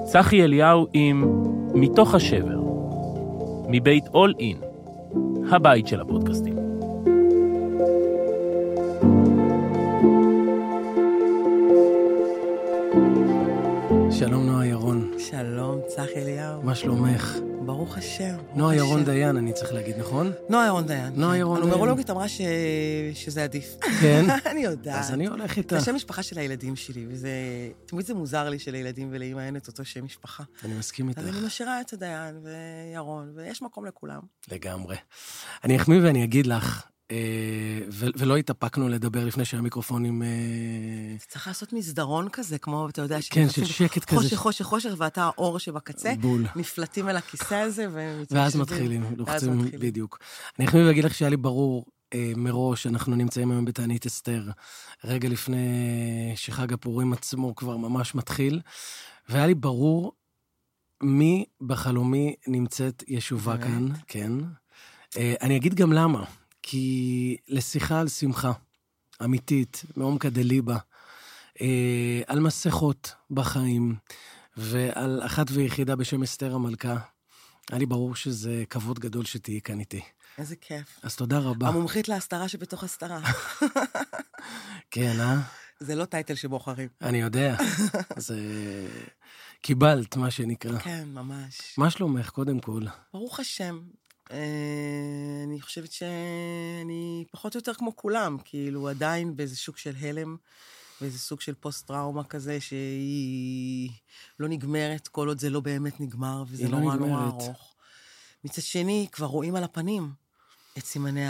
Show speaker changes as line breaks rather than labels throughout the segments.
צחי אליהו עם מתוך השבר, מבית אול אין, הבית של הפודקאסטים.
שלום נועה ירון.
שלום, צחי אליהו.
מה שלומך?
ברוך השם.
נועה ירון דיין, אני צריך להגיד, נכון?
נועה ירון דיין.
נועה ירון דיין.
הנומרולוגית אמרה שזה עדיף.
כן?
אני יודעת.
אז אני הולך איתה.
זה השם משפחה של הילדים שלי, תמיד זה מוזר לי שלילדים ולאמא אין את אותו שם משפחה.
אני מסכים איתך.
אז אני משאירה את הדיין וירון, ויש מקום לכולם.
לגמרי. אני אחמיא ואני אגיד לך, ולא התאפקנו לדבר לפני שהמיקרופונים...
צריך לעשות מסדרון כזה, כמו, אתה יודע,
כן, של שקט כזה.
חושך, ואתה האור שבקצה.
בול.
נפלטים אל הכיסא הזה,
ואז מתחילים, לוחצים בדיוק. אני אחמיא ואגיד לך שהיה לי ברור מראש, אנחנו נמצאים היום בתענית אסתר, רגע לפני שחג הפורים עצמו כבר ממש מתחיל, והיה לי ברור מי בחלומי נמצאת ישובה כאן, כן. אני אגיד גם למה. כי לשיחה על שמחה, אמיתית, מעומקא דליבא, על מסכות בחיים, ועל אחת ויחידה בשם אסתר המלכה, היה לי ברור שזה כבוד גדול שתהיי כאן איתי.
איזה כיף.
אז תודה רבה.
המומחית להסתרה שבתוך הסתרה.
כן,
זה לא טייטל שבוחרים.
אני יודע. זה... קיבלת, מה שנקרא.
כן, ממש.
מה שלומך, קודם כל?
ברוך השם. אני חושבת שאני פחות או יותר כמו כולם, כאילו עדיין באיזה שוק של הלם, באיזה סוג של פוסט-טראומה כזה, שהיא לא נגמרת, כל עוד זה לא באמת נגמר, וזה נורא נורא ארוך. מצד שני, כבר רואים על הפנים את סימני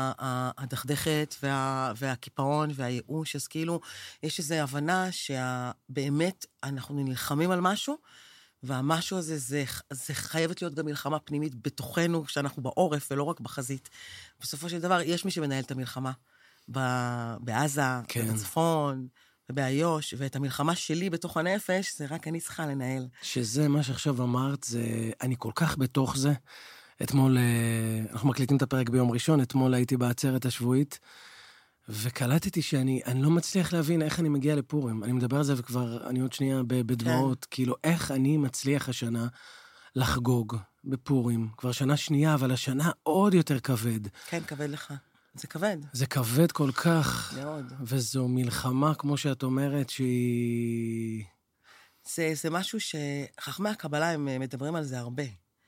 הדכדכת והקיפאון והייאוש, אז כאילו יש איזו הבנה שבאמת אנחנו נלחמים על משהו, והמשהו הזה, זה חייבת להיות גם מלחמה פנימית בתוכנו, כשאנחנו בעורף ולא רק בחזית. בסופו של דבר, יש מי שמנהל את המלחמה בעזה, כן. בצפון, ובאיו"ש, ואת המלחמה שלי בתוך הנפש, זה רק אני צריכה לנהל.
שזה מה שעכשיו אמרת, אני כל כך בתוך זה. אתמול, אנחנו מקליטים את הפרק ביום ראשון, אתמול הייתי בעצרת השבועית, וקלטתי שאני לא מצליח להבין איך אני מגיע לפורים. אני מדבר על זה וכבר, אני עוד שנייה בדמעות, כאילו, איך אני מצליח השנה לחגוג בפורים. כבר שנה שנייה, אבל השנה עוד יותר כבד.
כן, כבד לך. זה כבד.
זה כבד כל כך.
מאוד.
וזו מלחמה, כמו שאת אומרת, שהיא...
זה משהו שחכמי הקבלה הם מדברים על זה הרבה.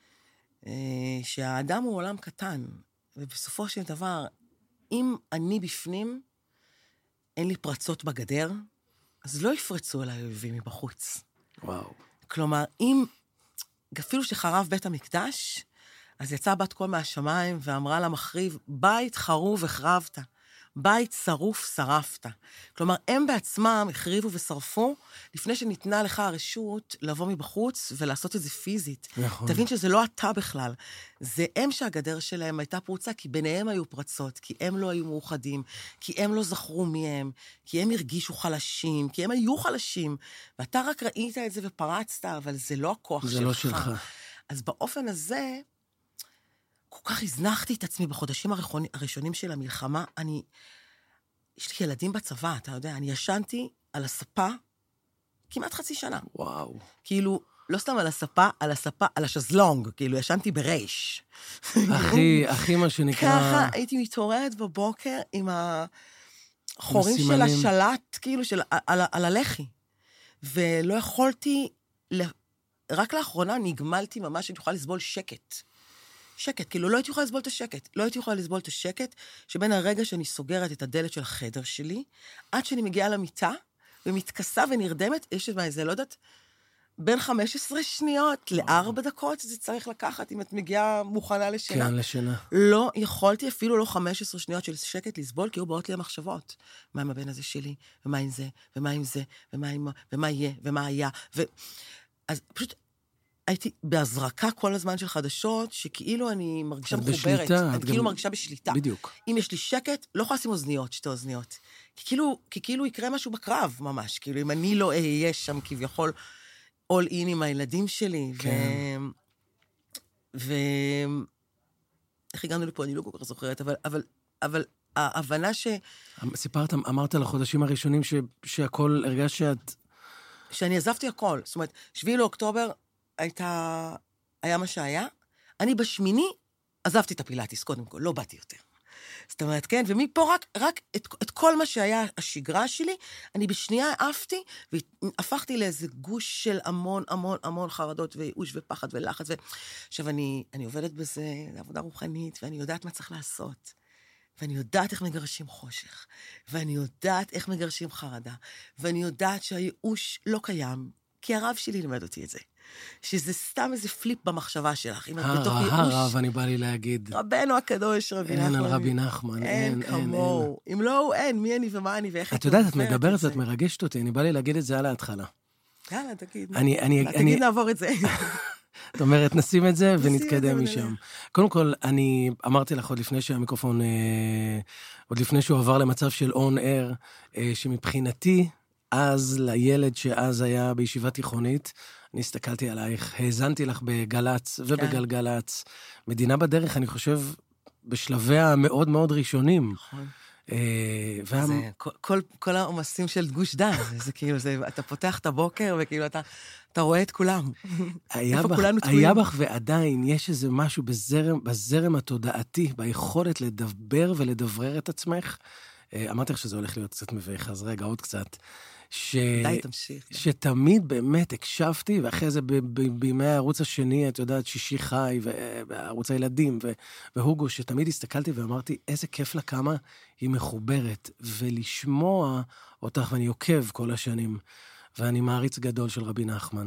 שהאדם הוא עולם קטן, ובסופו של דבר, אם אני בפנים, אין לי פרצות בגדר, אז לא יפרצו אליי אויבים מבחוץ.
וואו.
כלומר, אפילו שחרב בית המקדש, אז יצאה בת קול מהשמיים ואמרה למחריב, בית חרוב החרבת, בית שרוף שרפת. כלומר, הם בעצמם החריבו ושרפו, לפני שניתנה לך הרשות לבוא מבחוץ ולעשות את זה פיזית.
נכון.
תבין שזה לא אתה בכלל. זה הם שהגדר שלהם הייתה פרוצה, כי ביניהם היו פרצות, כי הם לא היו מאוחדים, כי הם לא זכרו מי הם, כי הם הרגישו חלשים, כי הם היו חלשים, ואתה רק ראית את זה ופרצת, אבל זה לא הכוח שלך.
זה לא שלך.
אז באופן הזה, כל כך הזנחתי את עצמי בחודשים הראשונים של המלחמה. יש לי ילדים בצבא, אתה יודע, אני ישנתי על הספה כמעט חצי שנה.
וואו.
כאילו, לא סתם על הספה, על השזלונג, כאילו, ישנתי ברייש.
הכי מה שנקרא...
ככה הייתי מתעוררת בבוקר עם החורים של השלט, כאילו, על הלחי. ולא יכולתי, רק לאחרונה נגמלתי ממש, אני יכולה לסבול שקט. שקט, כאילו לא הייתי יכולה לסבול את השקט. לא הייתי יכולה לסבול את השקט שבין הרגע שאני סוגרת את הדלת של החדר שלי, עד שאני מגיעה למיטה, ומתכסה ונרדמת, יש איזה, לא יודעת, בין 15 שניות ל4 דקות, זה צריך לקחת אם את מגיעה מוכנה לשינה.
כן, לשינה.
לא יכולתי אפילו לא 15 שניות של שקט לסבול, כי היו באות לי המחשבות. מה עם הבן הזה שלי? ומה עם זה? ומה עם זה? ומה יהיה? ומה היה? אז פשוט... הייתי בהזרקה כל הזמן של חדשות, שכאילו אני מרגישה מחוברת. אני כאילו מרגישה בשליטה.
בדיוק.
אם יש לי שקט, לא יכולה לשים אוזניות, 2 אוזניות. כי כאילו יקרה משהו בקרב ממש. כאילו אם אני לא אהיה שם כביכול all in עם הילדים שלי.
כן.
איך הגענו לפה? אני לא כל כך זוכרת, אבל ההבנה
סיפרת, אמרת לחודשים הראשונים שהכל הרגש
שאני עזבתי הכל. זאת אומרת, 7 לאוקטובר היה מה שהיה. אני בשמיני עזבתי את הפילאטיס, קודם כל, לא באתי יותר. זאת אומרת, כן, ומפה רק את כל מה שהיה השגרה שלי, אני בשנייה העפתי, והפכתי לאיזה גוש של המון, המון, המון חרדות, וייאוש ופחד ולחץ. עכשיו, אני עובדת בזה, עבודה רוחנית, ואני יודעת מה צריך לעשות. ואני יודעת איך מגרשים חושך, ואני יודעת איך מגרשים חרדה, ואני יודעת שהייאוש לא קיים, כי הרב שלי לימד אותי את זה. שזה סתם איזה פליפ במחשבה שלך.
הרב, אני בא לי להגיד.
רבנו הקדוש, רבי נחמן.
אין על רבי נחמן, אין.
כמוהו. אם לא הוא, אין, מי אני ומה אני ואיך...
את יודעת, את מדברת, את מרגשת אותי, אני בא לי להגיד את זה על ההתחלה.
יאללה, תגיד.
תגיד,
נעבור את זה.
זאת אומרת, נשים את זה ונתקדם משם. קודם כל, אני אמרתי לך עוד לפני שהמיקרופון, עוד לפני שהוא עבר למצב של און אייר, שמבחינתי, אז לילד שאז היה בישיבה תיכונית, אני הסתכלתי עלייך, האזנתי לך בגלץ ובגלגלץ. מדינה בדרך, אני חושב, בשלביה המאוד מאוד ראשונים.
נכון. כל העומסים של גוש דן, זה כאילו, אתה פותח את הבוקר וכאילו אתה רואה את כולם.
היה בך ועדיין יש איזה משהו בזרם התודעתי, ביכולת לדבר ולדברר את עצמך. אמרתי לך שזה הולך להיות קצת מביך, אז רגע, עוד קצת.
די, תמשיך.
שתמיד באמת הקשבתי, ואחרי זה בימי הערוץ השני, את יודעת, שישי חי, וערוץ הילדים, והוגו, שתמיד הסתכלתי ואמרתי, איזה כיף לה כמה היא מחוברת, ולשמוע אותך, ואני עוקב כל השנים, ואני מעריץ גדול של רבי נחמן,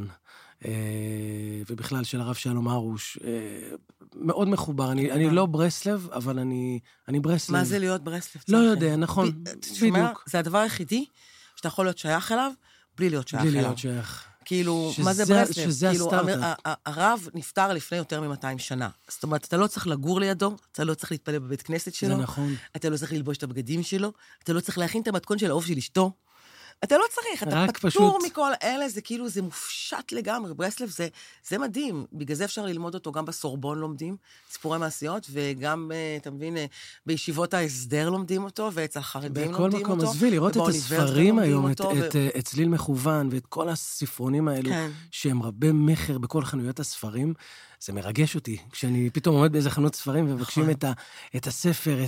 ובכלל של הרב שלום הרוש, מאוד מחובר. אני לא ברסלב, אבל אני ברסלב.
מה זה להיות ברסלב?
לא יודע, נכון, בדיוק.
זה הדבר היחידי שאתה יכול להיות שייך אליו, בלי להיות שייך אליו.
בלי להיות שייך.
כאילו, מה זה ברסלב?
שזה הסטארט-אפ.
הרב נפטר לפני יותר מ-200 שנה. זאת אומרת, אתה לא צריך לגור לידו, אתה לא צריך להתפלל בבית כנסת שלו.
זה נכון.
אתה לא צריך ללבוש את הבגדים שלו, אתה לא צריך להכין את המתכון של העוף של אשתו. אתה לא צריך, אתה פטור מכל אלה, זה כאילו, זה מופשט לגמרי. ברסלב זה מדהים. בגלל זה אפשר ללמוד אותו, גם בסורבון לומדים, סיפורי מעשיות, וגם, אתה מבין, בישיבות ההסדר לומדים אותו, ואצל חרדים לומדים אותו.
בכל מקום, עזבי, לראות את הספרים היום, את צליל מכוון, ואת כל הספרונים האלו, שהם רבי מחר בכל חנויות הספרים, זה מרגש אותי. כשאני פתאום עומד באיזה חנות ספרים, ומבקשים את הספר,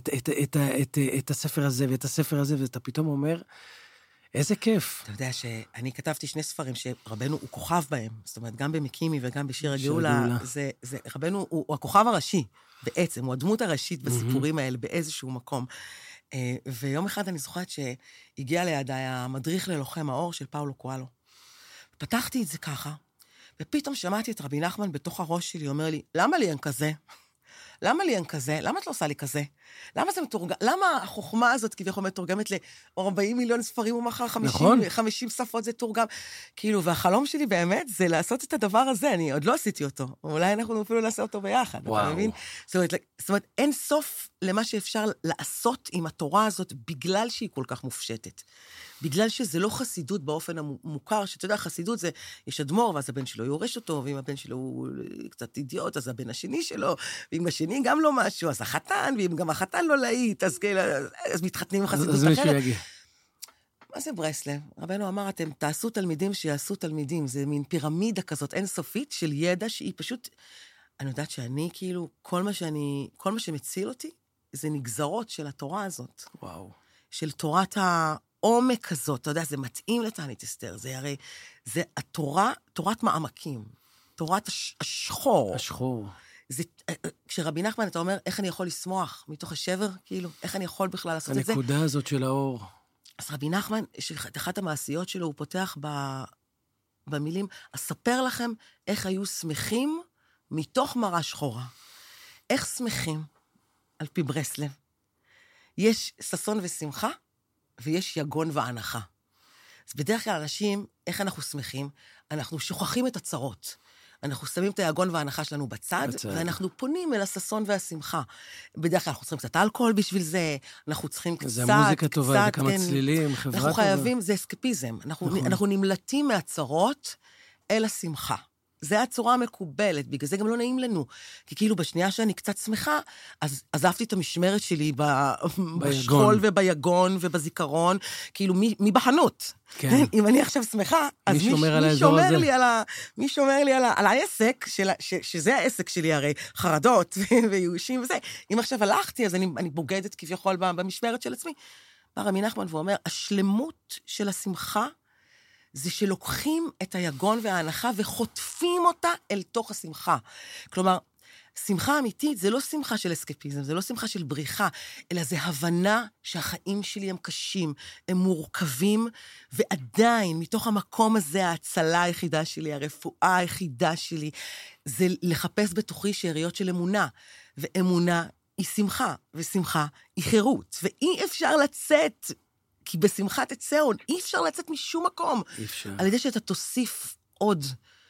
את הספר הזה, ואת הספר הזה, ואתה פתאום אומר, איזה כיף.
אתה יודע שאני כתבתי 2 ספרים שרבנו הוא כוכב בהם, זאת אומרת, גם במקימי וגם בשיר הגאולה, רבנו הוא הכוכב הראשי, בעצם, הוא הדמות הראשית בסיפורים האלה, באיזשהו מקום. ויום אחד אני זוכרת שהגיע לידיי המדריך ללוחם האור של פאולו קואלו. פתחתי את זה ככה, ופתאום שמעתי את רבי נחמן בתוך הראש שלי, אומר לי, למה לי אין כזה? למה לי אין כזה? למה את לא עושה לי כזה? למה זה מתורגם? למה החוכמה הזאת כביכול מתורגמת ל-40 מיליון ספרים ומחר 50 שפות זה תורגם? כאילו, והחלום שלי באמת זה לעשות את הדבר הזה, אני עוד לא עשיתי אותו. אולי אנחנו אפילו נעשה אותו ביחד, אתה מבין? זאת אומרת, אין סוף למה שאפשר לעשות עם התורה הזאת בגלל שהיא כל כך מופשטת. בגלל שזה לא חסידות באופן המוכר, שאתה יודע, חסידות זה, יש אדמו"ר, ואז הבן שלו יורש אותו, ואם הבן שלו הוא קצת אידיוט, אז הבן השני שלו, ואם השני גם לא משהו, אז החתן, ואם גם החתן לא להיט, אז מתחתנים עם חסידות אחרת. אז מישהו יגיע. מה זה ברסלב? רבנו אמר, אתם תעשו תלמידים שיעשו תלמידים, זה מין פירמידה כזאת אינסופית של ידע שהיא פשוט, אני יודעת שאני כאילו, כל מה שמציל אותי, זה נגזרות של התורה הזאת.
וואו. של
תורת העומק הזאת, אתה יודע, זה מתאים לתענית אסתר, זה הרי, זה התורה, תורת מעמקים, תורת השחור.
השחור.
זה, כשרבי נחמן, אתה אומר, איך אני יכול לשמוח מתוך השבר, כאילו, איך אני יכול בכלל לעשות את זה?
הנקודה הזאת של האור.
אז רבי נחמן, אחת המעשיות שלו, הוא פותח במילים, אספר לכם איך היו שמחים מתוך מראה שחורה. איך שמחים? על פי ברסלב. יש ששון ושמחה, ויש יגון והנחה. אז בדרך כלל אנשים, איך אנחנו שמחים? אנחנו שוכחים את הצרות. אנחנו שמים את היגון וההנחה שלנו בצד, ואנחנו פונים אל הששון והשמחה. בדרך כלל אנחנו צריכים קצת אלכוהול בשביל זה, אנחנו צריכים קצת,
זה מוזיקה טובה, זה כמה צלילים, חברה טובה.
אנחנו חייבים, זה אסקפיזם. אנחנו נמלטים מהצרות אל השמחה. זה הצורה המקובלת, בגלל זה גם לא נעים לנו. כי כאילו בשנייה שאני קצת שמחה, אז עזבתי את המשמרת שלי בשכול וביגון ובזיכרון, כאילו מי בחנות. כן. אם אני עכשיו שמחה, אז מי שומר לי על העסק, שזה העסק שלי הרי, חרדות ויושים וזה. אם עכשיו הלכתי, אז אני בוגדת כביכול במשמרת של עצמי. בא רבי נחמן ואומר, השלמות של השמחה, זה שלוקחים את היגון וההנחה וחוטפים אותה אל תוך השמחה. כלומר, שמחה אמיתית זה לא שמחה של אסקפיזם, זה לא שמחה של בריחה, אלא זה הבנה שהחיים שלי הם קשים, הם מורכבים, ועדיין מתוך המקום הזה ההצלה היחידה שלי, הרפואה היחידה שלי, זה לחפש בתוכי שאריות של אמונה, ואמונה היא שמחה, ושמחה היא חירות, ואי אפשר לצאת, כי בשמחה תצא עוד, אי אפשר לצאת משום מקום.
אי אפשר.
על ידי שאתה תוסיף עוד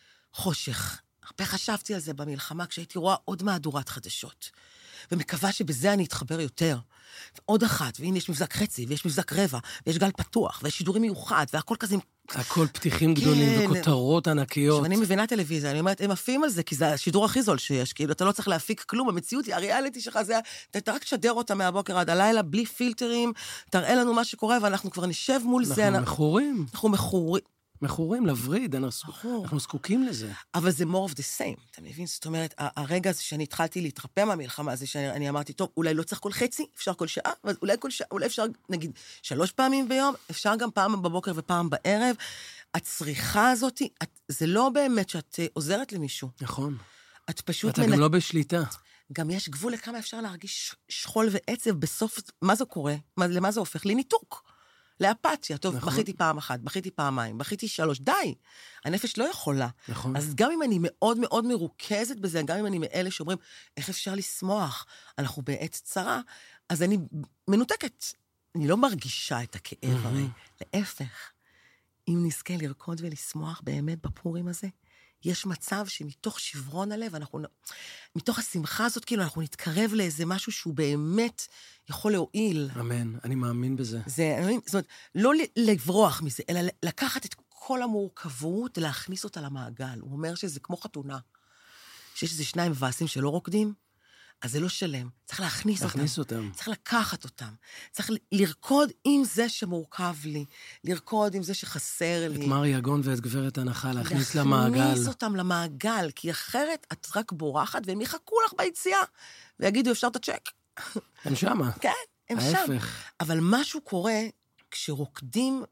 חושך. הרבה חשבתי על זה במלחמה, כשהייתי רואה עוד מהדורת חדשות. ומקווה שבזה אני אתחבר יותר. עוד אחת, והנה יש מבזק חצי, ויש מבזק רבע, ויש גל פתוח, ויש שידורים מיוחד, והכל כזה...
הכל פתיחים גדולים וכותרות ענקיות.
כשאני מבינה טלוויזיה, אני אומרת, הם עפים על זה, כי זה השידור הכי זול שיש, כאילו, אתה לא צריך להפיק כלום, המציאות היא, הריאליטי שלך זה, אתה רק תשדר אותה מהבוקר עד הלילה, בלי פילטרים, תראה לנו מה שקורה, ואנחנו כבר נשב מול זה. אנחנו
מכורים לבריד, אנחנו זקוקים לזה.
אבל זה more of the same, אתה מבין? זאת אומרת, הרגע הזה שאני התחלתי להתרפא מהמלחמה הזה, שאני אמרתי, טוב, אולי לא צריך כל חצי, אפשר כל שעה, אולי כל שעה, אולי אפשר, נגיד, 3 פעמים ביום, אפשר גם פעם בבוקר ופעם בערב. הצריכה הזאת, זה לא באמת שאת עוזרת למישהו.
נכון.
את פשוט...
אתה גם לא בשליטה.
גם יש גבול לכמה אפשר להרגיש שכול ועצב בסוף, מה זה קורה? למה זה הופך? לניתוק. לאפתיה, טוב, נכון. בכיתי פעם אחת, בכיתי פעמיים, בכיתי 3, די, הנפש לא יכולה.
נכון.
אז גם אם אני מאוד מאוד מרוכזת בזה, גם אם אני מאלה שאומרים, איך אפשר לשמוח, אנחנו בעת צרה, אז אני מנותקת. אני לא מרגישה את הכאב הרי. להפך, אם נזכה לרקוד ולשמוח באמת בפורים הזה, יש מצב שמתוך שברון הלב, מתוך השמחה הזאת, כאילו אנחנו נתקרב לאיזה משהו שהוא באמת יכול להועיל.
אמן, אני מאמין בזה.
זאת אומרת, לא לברוח מזה, אלא לקחת את כל המורכבות, להכניס אותה למעגל. הוא אומר שזה כמו חתונה. שיש איזה 2 מבאסים שלא רוקדים, אז זה לא שלם. צריך להכניס אותם. צריך לקחת אותם. צריך לרקוד עם זה שמורכב לי. לרקוד עם זה שחסר לי.
את מר יגון ואת גברת הנחה, להכניס למעגל.
להכניס אותם למעגל, כי אחרת את רק בורחת, והם יחכו לך ביציאה, ויגידו, אפשר את הצ'ק.
הם שמה.
כן, הם שם. אבל משהו קורה כשרוקדים,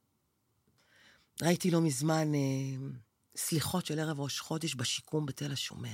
ראיתי לא מזמן סליחות של ערב ראש חודש בשיקום בתל השומר.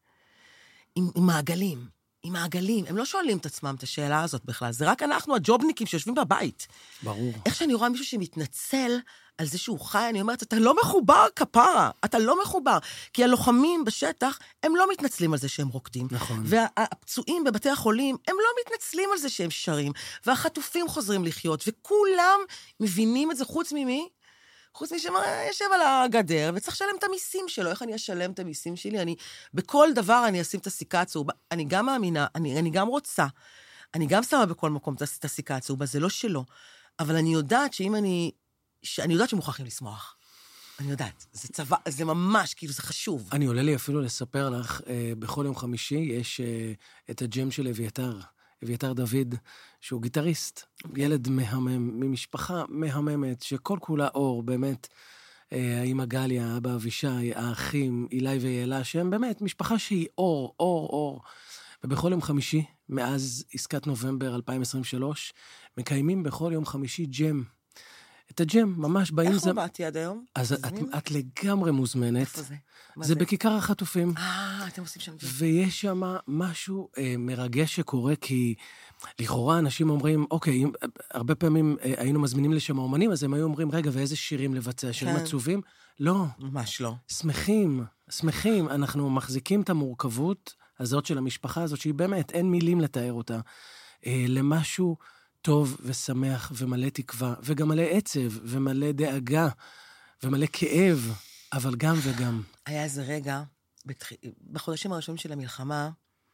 עם מעגלים. הם לא שואלים את עצמם את השאלה הזאת בכלל. זה רק אנחנו, הג'ובניקים שיושבים בבית.
ברור.
איך שאני רואה מישהו שמתנצל על זה שהוא חי, אני אומרת, אתה לא מחובר, כפרה. אתה לא מחובר. כי הלוחמים בשטח, הם לא מתנצלים על זה שהם רוקדים.
נכון.
והפצועים בבתי החולים, הם לא מתנצלים על זה שהם שרים. והחטופים חוזרים לחיות. וכולם מבינים את זה חוץ ממי? חוץ יושב על הגדר, וצריך לשלם את המיסים שלו. איך אני אשלם את המיסים שלי? בכל דבר אני אשים את הסיכה הצהובה. אני גם מאמינה, אני גם רוצה. אני גם שמה בכל מקום את הסיכה הצהובה, זה לא שלו. אבל אני יודעת אני יודעת שמוכרחים לשמוח. אני יודעת. זה צבא, זה ממש, כאילו, זה חשוב.
אני עולה לי אפילו לספר לך, בכל יום חמישי יש את הג'ם של אביתר דוד, שהוא גיטריסט, ילד מהמם, ממשפחה מהממת, שכל כולה אור, באמת, האמא גליה, אבא אבישי, האחים, אילי ויאלה, שהם באמת משפחה שהיא אור. ובכל יום חמישי, מאז עסקת נובמבר 2023, מקיימים בכל יום חמישי ג'ם. את הג'ם, ממש באים...
איך לא באתי עד היום?
אז את לגמרי מוזמנת.
איפה זה?
זה בכיכר החטופים.
אתם עושים שם ג'ם.
ויש שם משהו מרגש שקורה, כי לכאורה אנשים אומרים, אוקיי, הרבה פעמים היינו מזמינים לשם האומנים, אז הם היו אומרים, רגע, ואיזה שירים לבצע? שירים עצובים? לא.
ממש לא.
שמחים. אנחנו מחזיקים את המורכבות הזאת של המשפחה הזאת, שהיא באמת, אין מילים לתאר אותה, למשהו טוב ושמח ומלא תקווה, וגם מלא עצב ומלא דאגה ומלא כאב, אבל גם וגם.
היה איזה רגע, בחודשים הראשונים של המלחמה,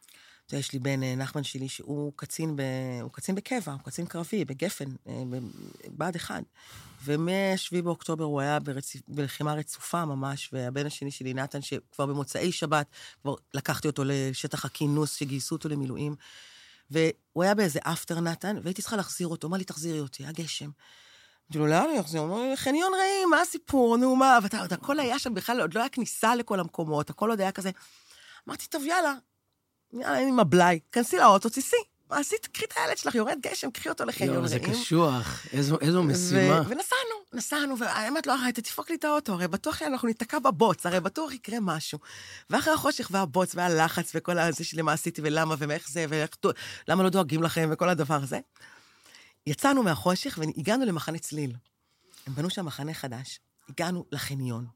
יש לי בן נחמן שלי, שהוא קצין בקבע, הוא קצין קרבי, בגפן, בעד אחד. ומ-7 באוקטובר הוא היה בלחימה רצופה ממש, והבן השני שלי, נתן, שכבר במוצאי שבת, כבר לקחתי אותו לשטח הכינוס, שגייסו אותו למילואים, והוא היה באיזה אפטר, נתן, והייתי צריכה להחזיר אותו, אמר לי, תחזירי אותי, הגשם. אמרתי לו, לאן אני אחזיר? הוא אומר, חניון רעים, מה הסיפור? נו, מה? הכל היה שם בכלל, עוד לא היה כניסה לכל המקומות, הכל עוד היה כזה. אמרתי, טוב, יאללה, אני עם הבלי, כנסי לאוטו, תיסי. מה עשית? קחי את הילד שלך, יורד גשם, קחי אותו לחניון רעים.
זה קשוח, איזו משימה.
ונסענו, והאמת לא, הרי תפוק לי את האוטו, הרי בטוח שאנחנו ניתקע בבוץ, הרי בטוח יקרה משהו. ואחרי החושך והבוץ והלחץ וכל הזה שלמה עשיתי ולמה ואיך זה, ולמה לא דואגים לכם וכל הדבר הזה. יצאנו מהחושך והגענו למחנה צליל. הם בנו שם מחנה חדש. הגענו לחניון.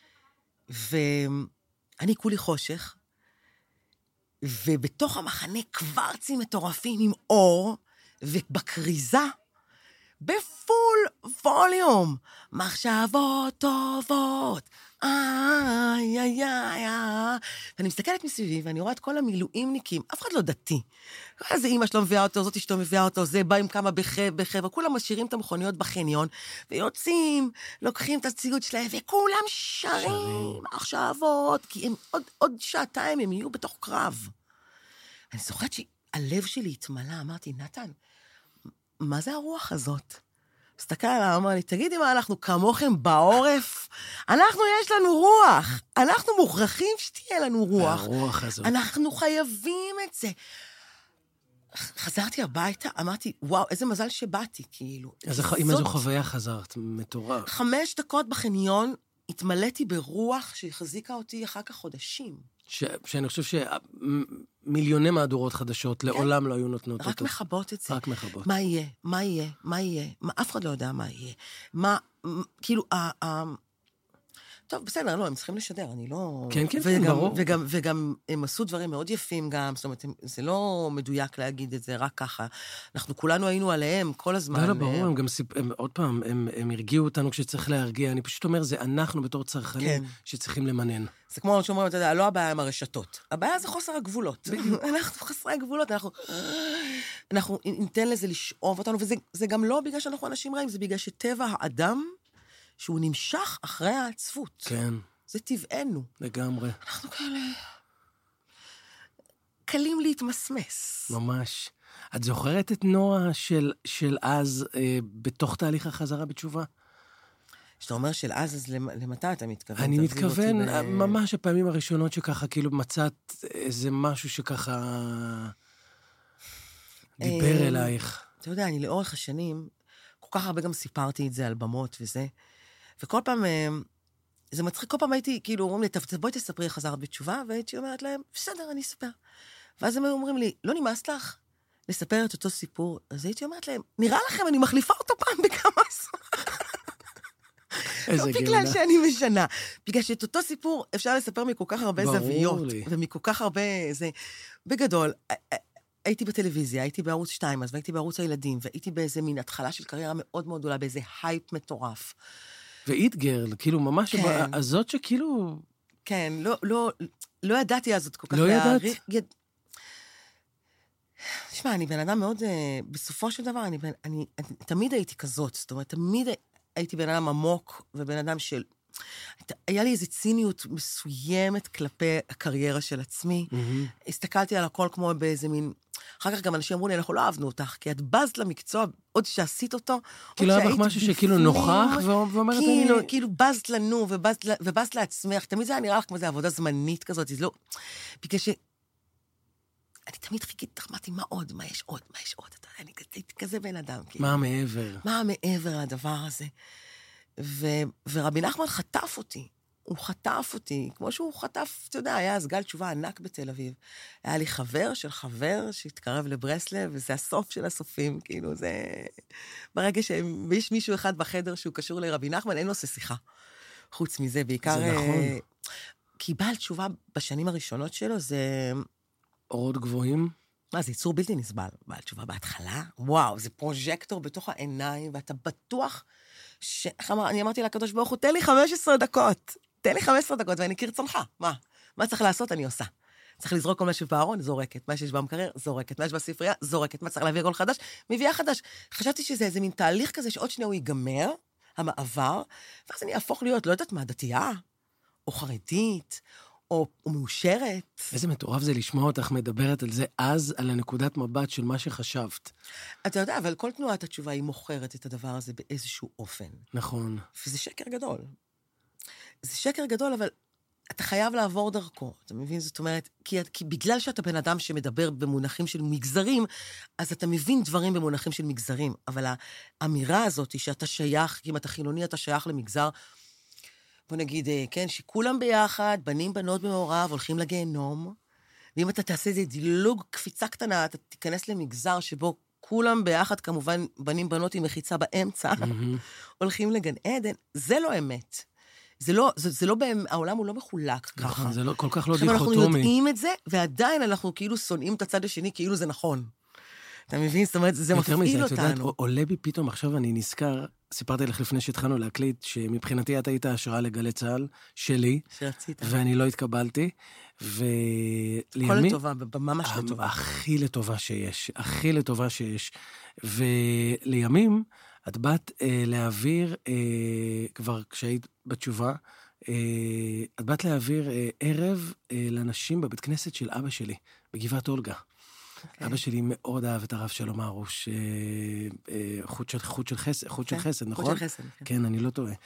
ואני כולי חושך, ובתוך המחנה קוורצים מטורפים עם אור, ובקריזה, בפול ווליום, מחשבות טובות, איי, איי, איי. ואני מסתכלת מסביבי, ואני רואה את כל המילואימניקים, אף אחד לא דתי. איזה אמא שלו מביאה אותו, זאת אשתו מביאה אותו, זה בא עם כמה בחבר, כולם משאירים את המכוניות בחניון, ויוצאים, לוקחים את הציוד שלהם, וכולם שרים מחשבות, כי הם עוד שעתיים הם יהיו בתוך קרב. אני זוכרת שהלב שלי התמלא, אמרתי, נתן, מה זה הרוח הזאת? מסתכל עליו, אמר לי, תגידי מה, אנחנו כמוכם בעורף? אנחנו, יש לנו רוח. אנחנו מוכרחים שתהיה לנו רוח.
הרוח הזאת.
אנחנו חייבים את זה. חזרתי הביתה, אמרתי, וואו, איזה מזל שבאתי, כאילו.
אז עם איזו חוויה חזרת? מטורף.
5 דקות בחניון, התמלאתי ברוח שהחזיקה אותי אחר כך חודשים.
שאני חושב שמיליוני מהדורות חדשות לעולם לא היו נותנות אותו.
רק מחבות את זה.
רק מחבות.
מה יהיה? מה יהיה? מה יהיה? אף אחד לא יודע מה יהיה. כאילו, טוב, בסדר, לא, הם צריכים לשדר, אני לא...
כן, כן, ברור.
וגם הם עשו דברים מאוד יפים גם, זאת אומרת, זה לא מדויק להגיד את זה רק ככה. אנחנו כולנו היינו עליהם כל הזמן.
לא, ברור, הם גם עוד פעם, הם הרגיעו אותנו כשצריך להרגיע. אני פשוט אומר, זה אנחנו בתור צרכנים שצריכים למנן.
זה כמו שאומרים, אתה יודע, לא הבעיה עם הרשתות. הבעיה זה חוסר הגבולות. אנחנו חסרי הגבולות, אנחנו ניתן לזה לשאוב אותנו, וזה גם לא בגלל שאנחנו אנשים רעים, זה בגלל שטבע האדם שהוא נמשך אחרי העצבות.
כן.
זה טבענו.
לגמרי.
אנחנו כאלה קלים להתמסמס.
ממש. את זוכרת את נועה של אז בתוך תהליך החזרה בתשובה?
שאתה אומר של אז למתי אתה מתכוון?
אני מתכוון ממש הפעמים הראשונות שככה כאילו מצאת איזה משהו שככה דיבר אלייך.
אתה יודע, אני לאורך השנים, כל כך הרבה גם סיפרתי את זה על במות וזה, וכל פעם, זה מצחיק, כל פעם הייתי, כאילו, אומרים לי, בואי תספרי חזרת בתשובה, והייתי אומרת להם, בסדר, אני אספר. ואז הם אומרים לי, לא נמאס לך לספר את אותו סיפור? אז הייתי אומרת להם, נראה לכם, אני מחליפה אותו פעם בכמה עשרה. לא בגלל שאני משנה, בגלל שאת אותו סיפור אפשר לספר מכל כך הרבה זוויות, ומכל כך הרבה, זה, בגדול, הייתי בטלוויזיה, הייתי בערוץ 2, אז והייתי בערוץ הילדים, והייתי באיזה מין התחלה של קריירה מאוד מאוד גדולה, באיזה הייפ מטורף.
ואיט גרל, כאילו ממש, הזאת שכאילו...
כן, לא ידעתי אז עוד כל כך...
לא ידעת?
תשמע, אני בן אדם מאוד, בסופו של דבר, אני תמיד הייתי כזאת, זאת אומרת, תמיד הייתי בן אדם עמוק, ובן אדם של... היה לי איזו ציניות מסוימת כלפי הקריירה של עצמי. הסתכלתי על הכל כמו באיזה מין... אחר כך גם אנשים אמרו לי, אנחנו לא אהבנו אותך, כי את בזת למקצוע, עוד שעשית אותו,
כאילו היה לך משהו שכאילו נוכח, ואומרת אני...
כאילו בזת לנו, ובזת לעצמך, תמיד זה היה נראה לך כמו איזו עבודה זמנית כזאת, זה לא... בגלל ש... אני תמיד חיכית, אמרתי, מה עוד, מה יש עוד, מה יש עוד, אני הייתי כזה בן אדם.
מה מעבר?
מה מעבר לדבר הזה? ורבי נחמן חטף אותי. הוא חטף אותי, כמו שהוא חטף, אתה יודע, היה אז גל תשובה ענק בתל אביב. היה לי חבר של חבר שהתקרב לברסלב, וזה הסוף של הסופים, כאילו זה... ברגע שיש מישהו אחד בחדר שהוא קשור לרבי נחמן, אין לו שיחה. חוץ מזה, בעיקר...
זה נכון.
כי בעל תשובה בשנים הראשונות שלו זה...
אורות גבוהים?
מה, זה ייצור בלתי נסבל. בעל תשובה בהתחלה, וואו, זה פרוז'קטור בתוך העיניים, ואתה בטוח אני אמרתי לקדוש ברוך הוא, תן לי 15 דקות. תן לי 15 דקות, ואני כרצונך. מה צריך לעשות? אני עושה. צריך לזרוק כל מה שבארון, זורקת. מה שיש במקרר, זורקת. מה שיש בספרייה, זורקת. מה צריך להביא הכל חדש, מביאה חדש. חשבתי שזה איזה מין תהליך כזה, שעוד שנייה הוא ייגמר, המעבר, ואז אני אהפוך להיות, לא יודעת מה, דתייה, או חרדית, או מאושרת.
איזה מטורף זה לשמוע אותך מדברת על זה אז, על הנקודת מבט של מה שחשבת.
אתה יודע, אבל כל תנועת התשובה היא מוכרת את הדבר הזה באיזשהו אופן.
נכון.
וזה שקר גדול. זה שקר גדול, אבל אתה חייב לעבור דרכו, אתה מבין? זאת אומרת, כי בגלל שאתה בן אדם שמדבר במונחים של מגזרים, אז אתה מבין דברים במונחים של מגזרים, אבל האמירה הזאת היא שאתה שייך, אם אתה חילוני, אתה שייך למגזר, בוא נגיד, כן, שכולם ביחד, בנים, בנות במעורב, הולכים לגיהנום, ואם אתה תעשה איזה דילוג, קפיצה קטנה, אתה תיכנס למגזר שבו כולם ביחד, כמובן, בנים, בנות עם מחיצה באמצע, הולכים לגן עדן, זה לא אמת. זה לא, העולם הוא לא מחולק ככה.
זה לא, כל כך לא דיכוטומי.
אנחנו יודעים את זה, ועדיין אנחנו כאילו שונאים את הצד השני, כאילו זה נכון. אתה מבין? זאת אומרת, זה מפעיל אותנו. את יודעת,
עולה בי פתאום, עכשיו אני נזכר, סיפרתי לך לפני שהתחלנו להקליט, שמבחינתי את היית השראה לגלי צהל שלי,
שרצית.
ואני לא התקבלתי,
כל לטובה, ממש לטובה.
הכי לטובה שיש. ולימים, את באת להעביר, כבר כשהיית בתשובה, את באת להעביר ערב לנשים בבית כנסת של אבא שלי, בגבעת אולגה. אבא שלי מאוד אהב את הרב שלום הרוש, חוט של חסד, נכון?
חוט של חסד,
כן, אני לא טועה.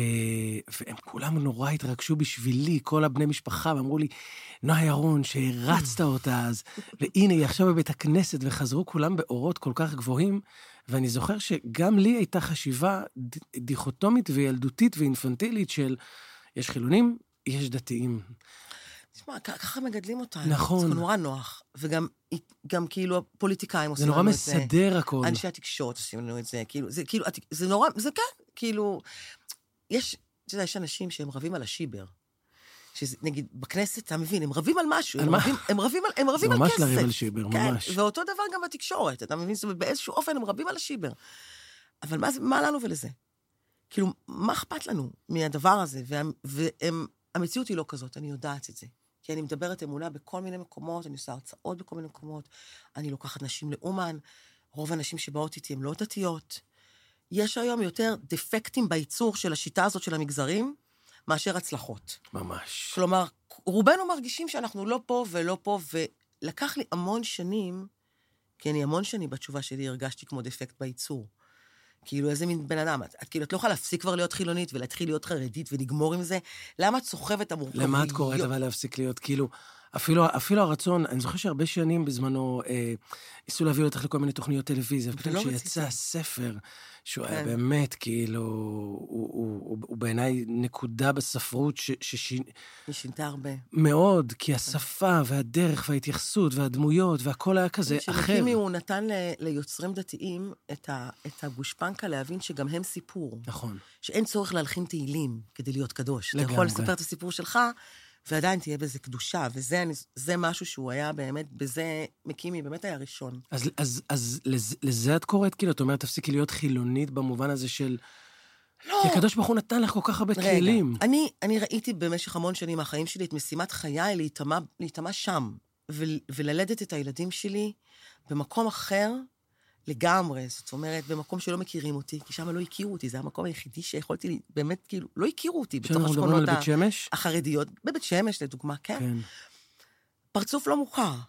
והם כולם נורא התרגשו בשבילי, כל הבני משפחה, ואמרו לי, נועה ירון, שהרצת אותה אז, והנה, היא עכשיו בבית הכנסת, וחזרו כולם באורות כל כך גבוהים, ואני זוכר שגם לי הייתה חשיבה דיכוטומית וילדותית ואינפנטילית של, יש חילונים, יש דתיים.
תשמע, ככה מגדלים אותנו.
נכון.
זה נורא נוח. וגם כאילו הפוליטיקאים עושים
לנו את זה. זה נורא מסדר הכל.
אנשי התקשורת עושים לנו את זה. זה נורא, זה כן, כאילו, יש אנשים שהם רבים על השיבר. נגיד, בכנסת, אתה מבין, הם רבים על משהו. הם רבים על כסף.
זה ממש לריב על שיבר, ממש.
ואותו דבר גם בתקשורת. אתה מבין, באיזשהו אופן הם רבים על השיבר. אבל מה לנו ולזה? כאילו, מה אכפת לנו מהדבר הזה? המציאות היא לא כזאת, אני יודעת את זה. כי אני מדברת אמונה בכל מיני מקומות, אני עושה הרצאות בכל מיני מקומות, אני לוקחת נשים לאומן, רוב הנשים שבאות איתי הן לא דתיות. יש היום יותר דפקטים בייצור של השיטה הזאת של המגזרים, מאשר הצלחות.
ממש.
כלומר, רובנו מרגישים שאנחנו לא פה ולא פה, ולקח לי המון שנים, כי אני המון שנים בתשובה שלי הרגשתי כמו דפקט בייצור. כאילו, איזה מין בן אדם, את לא יכולה להפסיק כבר להיות חילונית, ולהתחיל להיות חרדית, ולגמור עם זה, למה את סוחבת המורכביות?
למה את קוראת אבל להפסיק להיות, כאילו, אפילו הרצון, אני זוכר שהרבה שנים בזמנו, ניסו להביא אותך לכל מיני תוכניות טלוויזיה, ופתאום שיצא הספר, שהוא היה באמת, כאילו, הוא בעיניי נקודה בספרות,
היא שינתה הרבה.
מאוד, כי השפה, והדרך, וההתייחסות, והדמויות, והכל היה כזה אחר.
שמקימי הוא נתן ליוצרים דתיים את הגושפנקה להבין שגם הם סיפור.
נכון.
שאין צורך להלחין תהילים כדי להיות קדוש. אתה יכול לספר את הסיפור שלך, ועדיין תהיה בזה קדושה, וזה משהו שהוא היה באמת, בזה מקימי באמת היה ראשון.
אז לזה את קוראת, כאילו, את אומרת, תפסיקי להיות חילונית במובן הזה של...
לא.
כי הקדוש ברוך הוא נתן לך כל כך הרבה כלים.
אני ראיתי במשך המון שנים מהחיים שלי את משימת חיי להיטמע שם, וללדת את הילדים שלי במקום אחר לגמרי, זאת אומרת, במקום שלא מכירים אותי, כי שם לא הכירו אותי, זה המקום היחידי שיכולתי, באמת, כאילו, לא הכירו אותי בתוך השכונות החרדיות, בבית שמש, לדוגמה, כן. פרצוף לא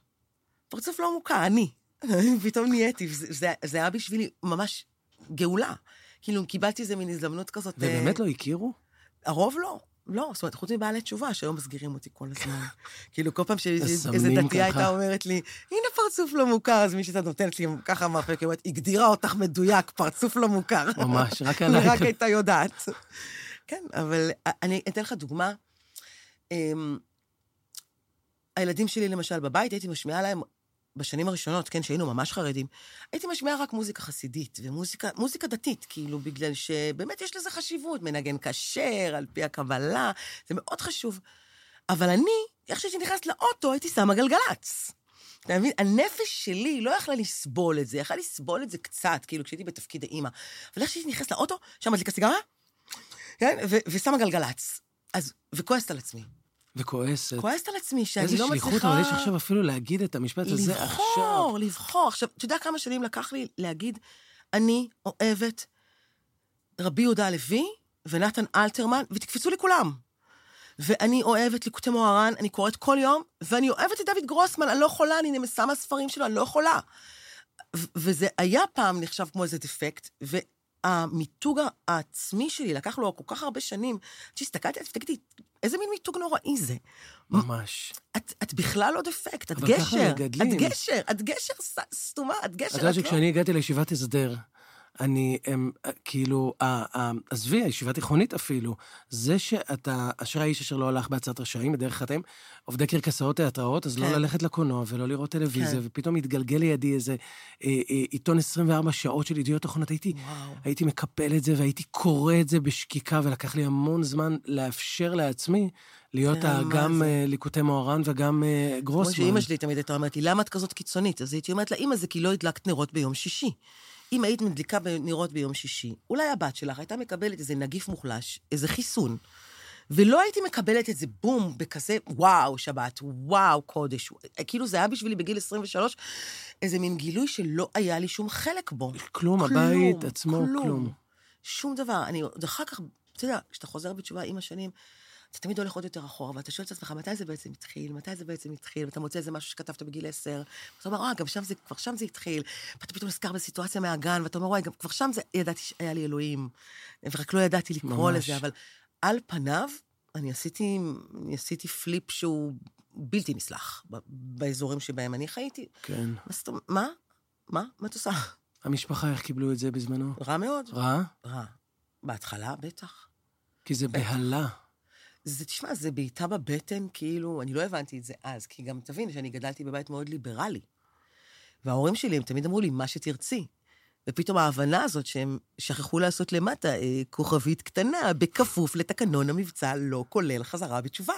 מוכר, אני. פתאום נהייתי, זה היה בשבילי ממש גאולה. כאילו, קיבלתי איזה מין הזדמנות כזאת.
ובאמת לא הכירו?
הרוב לא. לא, זאת אומרת, חוץ מבעלי תשובה, שהיום מסגירים אותי כל הזמן. כאילו, כל פעם שאיזה דתייה הייתה אומרת לי, הנה פרצוף לא מוכר, אז מי שאתה נותנת לי ככה מרפק, היא אומרת, הגדירה אותך מדויק, פרצוף לא מוכר.
ממש, רק עליי.
רק הייתה יודעת. כן, אבל אני אתן לך דוגמה. הילדים שלי, למשל, בבית, הייתי משמיעה להם, בשנים הראשונות, כן, שהיינו ממש חרדים, הייתי משמיעה רק מוזיקה חסידית, ומוזיקה דתית, כאילו, בגלל שבאמת יש לזה חשיבות, מנגן כשר, על פי הקבלה, זה מאוד חשוב. אבל אני, איך שהייתי נכנסת לאוטו, הייתי שמה גלגלץ. אתה מבין? הנפש שלי לא יכלה לסבול את זה, יכלה לסבול את זה קצת, כאילו, כשהייתי בתפקיד האמא. אבל איך שהייתי נכנסת לאוטו, שם מדליקה סיגריה, כן, ושמה גלגלץ. אז, וכועסת על עצמי.
וכועסת.
כועסת על עצמי, שאני לא מצליחה...
איזה שליחות, אבל יש עכשיו אפילו להגיד את המשפט הזה עכשיו.
לבחור. עכשיו, אתה יודע כמה שנים לקח לי להגיד, אני אוהבת רבי יהודה הלוי ונתן אלתרמן, ותקפצו לי כולם. ואני אוהבת ליקוטי מוהר"ן, אני קוראת כל יום, ואני אוהבת את דוד גרוסמן, אני לא יכולה, אני נמסה מהספרים שלו, אני לא יכולה. וזה היה פעם נחשב כמו איזה דפקט, והמיתוג העצמי שלי לקח לו כל כך הרבה שנים, שהסתכלתי, תגידי, איזה מין מיתוג נוראי זה?
ממש.
את בכלל לא דפקט, את גשר. את גשר סתומה, את גשר.
את יודעת שכשאני הגעתי לישיבת הסדר, כאילו, עזבי, הישיבה תיכונית אפילו, זה שאתה, אשר האיש אשר לא הלך בהצעת רשעים, בדרך חתם, עובדי קרקסאות תיאטראות, אז לא ללכת לקולנוע ולא לראות טלוויזיה, ופתאום התגלגל לידי איזה עיתון 24 שעות של ידיעות אחרונות, הייתי מקפל את זה, והייתי קורא את זה בשקיקה, ולקח לי המון זמן לאפשר לעצמי, להיות גם ליקוטי מוהר"ן וגם גרוסמן.
כמו שאמא שלי תמיד הייתה אומרת לי, למה את כזאת קיצונית? אז הייתי אומרת לה, אמא, זה כי לא הדלקת נרות ביום שישי. אם היית מדליקה נרות ביום שישי, אולי הבת שלך הייתה מקבלת איזה נגיף מוחלש, איזה חיסון, ולא הייתי מקבלת את זה בום, בכזה, וואו, שבת, וואו, קודש. כאילו זה היה בשבילי בגיל 23, איזה מין גילוי שלא היה לי שום חלק בו.
כלום, הבית עצמו, כלום.
שום דבר. אני עוד אחר כך, אתה יודע, כשאתה חוזר בתשובה עם השנים, אתה תמיד הולך עוד יותר אחורה, ואתה שואל את עצמך, מתי זה בעצם התחיל? ואתה מוצא איזה משהו שכתבת בגיל 10, ואתה אומר, גם כבר שם זה התחיל, ואתה פתאום נזכר בסיטואציה מהגן, ואתה אומר, גם כבר שם ידעתי שהיה לי אלוהים, ורק לא ידעתי לקרוא לזה, אבל על פניו, אני עשיתי פליפ שהוא בלתי נסלח, באזורים שבהם אני חייתי.
כן.
מה? מה את עושה?
המשפחה, איך קיבלו את זה בזמנו?
רע מאוד.
רע?
רע. בהתחלה, בטח.
כי זה בהלה.
תשמע, זה בעיטה בבטן, כאילו, אני לא הבנתי את זה אז, כי גם תבין שאני גדלתי בבית מאוד ליברלי. וההורים שלי, הם תמיד אמרו לי, מה שתרצי. ופתאום ההבנה הזאת שהם שכחו לעשות למטה, כוכבית קטנה, בכפוף לתקנון המבצע, לא כולל חזרה בתשובה.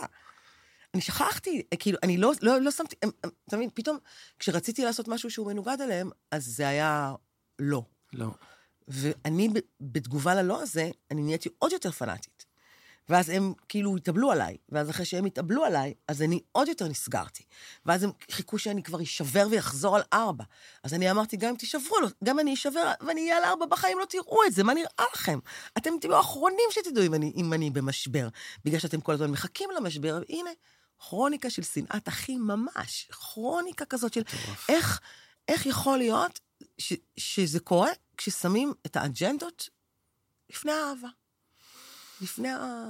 אני שכחתי, כאילו, אני לא שמתי, תמיד, פתאום, כשרציתי לעשות משהו שהוא מנוגד אליהם, אז זה היה לא.
לא.
ואני, בתגובה ללא הזה, אני נהייתי עוד יותר פנאטית. ואז הם כאילו התאבלו עליי, ואז אחרי שהם התאבלו עליי, אז אני עוד יותר נסגרתי. ואז הם חיכו שאני כבר אשבר ויחזור על 4. אז אני אמרתי, גם אם תשברו לו, גם אני אשבר ואני אהיה על 4 בחיים, לא תראו את זה, מה נראה לכם? אתם תהיו האחרונים שתדעו אם אני במשבר, בגלל שאתם כל הזמן מחכים למשבר, והנה, כרוניקה של שנאת אחים ממש, כרוניקה כזאת של איך יכול להיות שזה קורה כששמים את האג'נדות לפני האהבה. לפני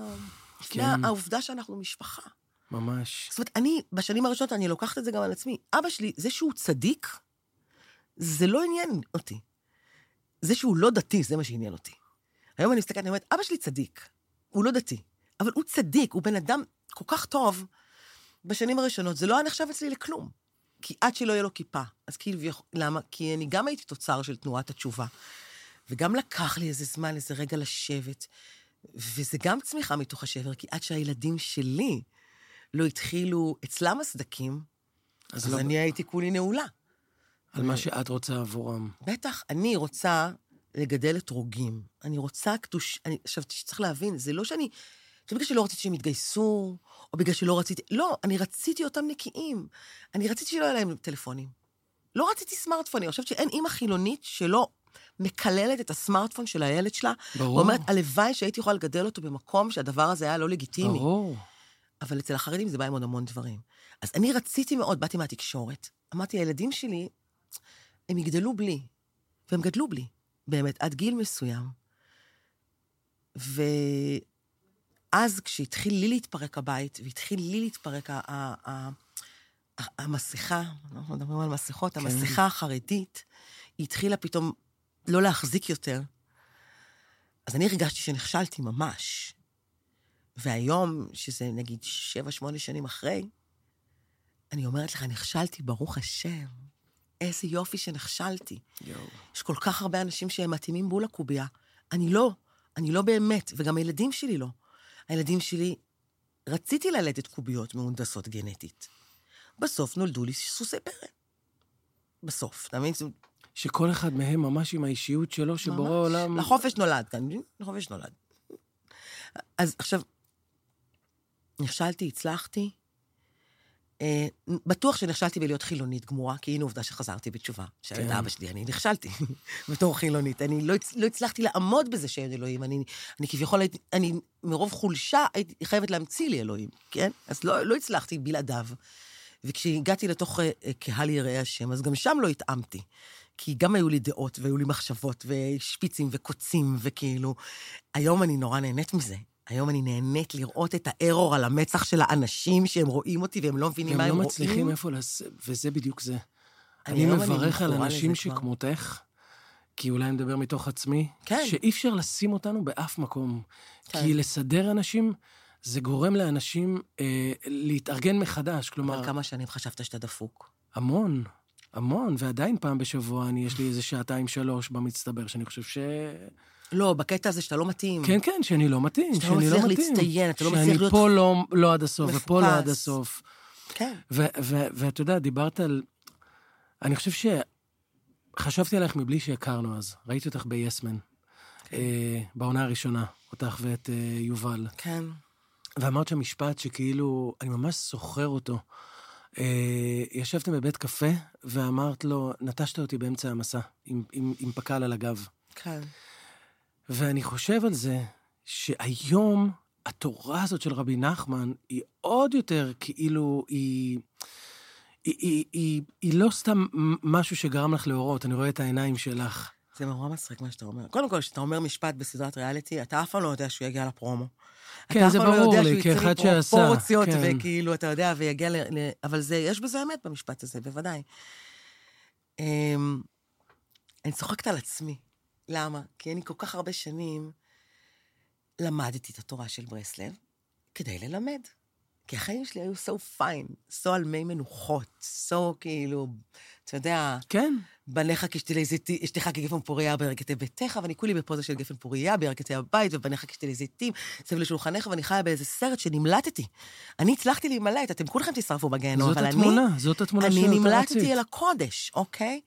העובדה שאנחנו משפחה.
ממש.
זאת אומרת, בשנים הראשונות, אני לוקחת את זה גם על עצמי. אבא שלי, זה שהוא צדיק, זה לא עניין אותי. זה שהוא לא דתי, זה מה שעניין אותי. היום אני מסתכלת, אני אומרת, אבא שלי צדיק, הוא לא דתי, אבל הוא צדיק, הוא בן אדם כל כך טוב, בשנים הראשונות, זה לא היה נחשב אצלי לכלום. כי עד שלא יהיה לו כיפה. אז למה? כי אני גם הייתי תוצר של תנועת התשובה. וגם לקח לי איזה זמן, איזה רגע לשבת, וזה גם צמיחה מתוך השבר, כי עד שהילדים שלי לא התחילו אצלם הסדקים, אז אני הייתי כולי נעולה.
על מה שאת רוצה עבורם.
בטח, אני רוצה לגדל את רוגים. אני רוצה עכשיו, צריך להבין, זה לא שאני, זה בגלל שלא רציתי שהם יתגייסו, או בגלל שלא רציתי, לא, אני רציתי אותם נקיים. אני רציתי שלא יהיה להם טלפונים. לא רציתי סמארטפונים. אני חושבת שאין אמא חילונית שלא מקללת את הסמארטפון של הילד שלה,
ברור.
ואומרת, הלוואי שהייתי יכולה לגדל אותו במקום שהדבר הזה היה לא לגיטימי.
ברור.
אבל אצל החרדים זה בא עם עוד המון דברים. אז אני רציתי מאוד, באתי מהתקשורת. אמרתי, הילדים שלי, הם יגדלו בלי, והם גדלו בלי, באמת, עד גיל מסוים. ואז כשהתחיל לי להתפרק הבית, והתחיל לי להתפרק המסכה, אנחנו מדברים על מסכות, המסכה החרדית, היא התחילה פתאום לא להחזיק יותר. אז אני הרגשתי שנכשלתי ממש. והיום, שזה נגיד 7-8 שנים אחרי, אני אומרת לך, נכשלתי, ברוך השם. איזה יופי שנכשלתי. יש כל כך הרבה אנשים שהם מתאימים בול הקובייה. אני לא באמת, וגם הילדים שלי לא. הילדים שלי, רציתי ללדת קוביות מהונדסות גנטית. בסוף נולדו לי סוסי פרא. בסוף, אתה מבין?
שכל אחד מהם ממש עם האישיות שלו, שבורא עולם...
לחופש נולד, כאן, לחופש נולד. אז עכשיו, נכשלתי, הצלחתי. בטוח שנכשלתי בלהיות חילונית גמורה, כי הנה עובדה שחזרתי בתשובה. שאלת אבא שלי, אני נכשלתי בתור חילונית. אני לא הצלחתי לעמוד בזה שאין אלוהים. אני כביכול, אני מרוב חולשה, הייתי חייבת להמציא לי אלוהים, כן? אז לא הצלחתי בלעדיו. וכשהגעתי לתוך קהל יראי השם, אז גם שם לא התאמתי. כי גם היו לי דעות, והיו לי מחשבות, ושפיצים וקוצים, וכאילו, היום אני נורא נהנית מזה. היום אני נהנית לראות את הארור על המצח של האנשים שהם רואים אותי, והם לא מבינים מה הם רואים.
הם לא מצליחים איפה, וזה בדיוק זה. אני מברך על אנשים שכמותך, כי אולי אני מדבר מתוך עצמי, שאי אפשר לשים אותנו באף מקום. כי לסדר אנשים, זה גורם לאנשים להתארגן מחדש, כלומר...
אבל כמה שנים חשבת שאתה דפוק?
המון, המון, ועדיין פעם בשבוע יש לי איזה 2-3 במצטבר, שאני חושב
לא, בקטע הזה שאתה לא מתאים.
כן, כן, שאני לא מתאים.
שאתה לא מצליח להצטיין, אתה לא מצליח להיות...
שאני פה לא עד הסוף, ופה לא עד הסוף.
כן.
ואתה יודע, דיברת על... אני חושב חשבתי עליך מבלי שהכרנו אז. ראיתי אותך ביסמן. בעונה הראשונה, אותך ואת יובל.
כן.
ואמרת שהמשפט שכאילו, אני ממש סוחר אותו. ישבתם בבית קפה, ואמרת לו, נטשת אותי באמצע המסע, עם פקל על הגב.
כן.
ואני חושב על זה, שהיום התורה הזאת של רבי נחמן, היא עוד יותר כאילו, היא לא סתם משהו שגרם לך להורות, אני רואה את העיניים שלך.
זה נורא מצחיק מה שאתה אומר. קודם כל, כשאתה אומר משפט בסדרת ריאליטי, אתה אף פעם לא יודע שהוא יגיע לפרומו.
כן, זה ברור לי, כאחד שעשה.
פרופורציות, וכאילו, אתה יודע, ויגיע אבל יש בזה אמת במשפט הזה, בוודאי. אני צוחקת על עצמי. למה? כי אני כל כך הרבה שנים למדתי את התורה של ברסלב כדי ללמד. כי החיים שלי היו so fine, so על מי מנוחות, so כאילו, אתה יודע,
כן.
בניך אשתך כגפן פוריה בירכתי ביתך, ואני כולי בפוזה של גפן פוריה בירכתי הבית, ובניך כשתלי זיתים, סביב לשולחנך, ואני חיה באיזה סרט שנמלטתי. אני הצלחתי להימלט, אתם כולכם תשרפו בגיהנום, אבל
זאת התמונה
אני נמלטתי אל הקודש, אוקיי?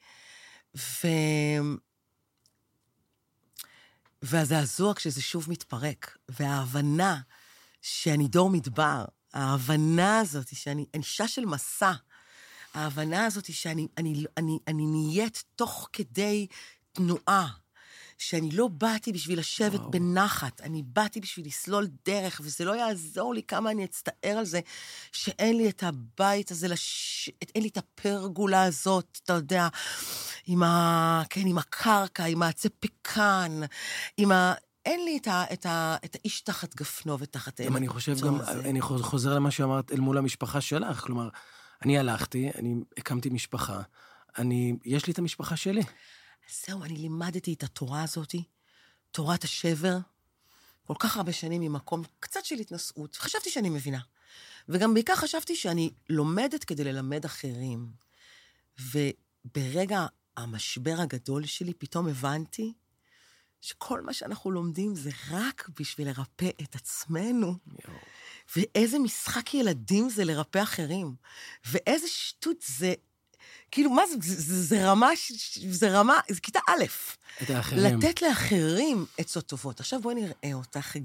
והזעזוע כשזה שוב מתפרק, וההבנה שאני דור מדבר, ההבנה הזאת שאני אישה של מסע, ההבנה הזאת שאני נהיית תוך כדי תנועה, שאני לא באתי בשביל לשבת בנחת, אני באתי בשביל לסלול דרך, וזה לא יעזור לי כמה אני אצטער על זה, שאין לי את הבית הזה, אין לי את הפרגולה הזאת, אתה יודע, עם הקרקע, עם העצי פקן, אין לי את האיש תחת גפנו ותחת...
גם אני חושב, אני חוזר למה שאמרת אל מול המשפחה שלך, כלומר, אני הלכתי, אני הקמתי משפחה, יש לי את המשפחה שלי.
זהו, אני לימדתי את התורה הזאת, תורת השבר, כל כך הרבה שנים ממקום קצת של התנסות, חשבתי שאני מבינה. וגם בעיקר חשבתי שאני לומדת כדי ללמד אחרים. וברגע המשבר הגדול שלי, פתאום הבנתי שכל מה שאנחנו לומדים זה רק בשביל לרפא את עצמנו. ואיזה משחק ילדים זה לרפא אחרים. ואיזה שטות זה... כאילו, מה זה רמה, זה כיתה א'.
את האחרים.
לתת לאחרים עצות טובות. עכשיו בואי נראה אותך,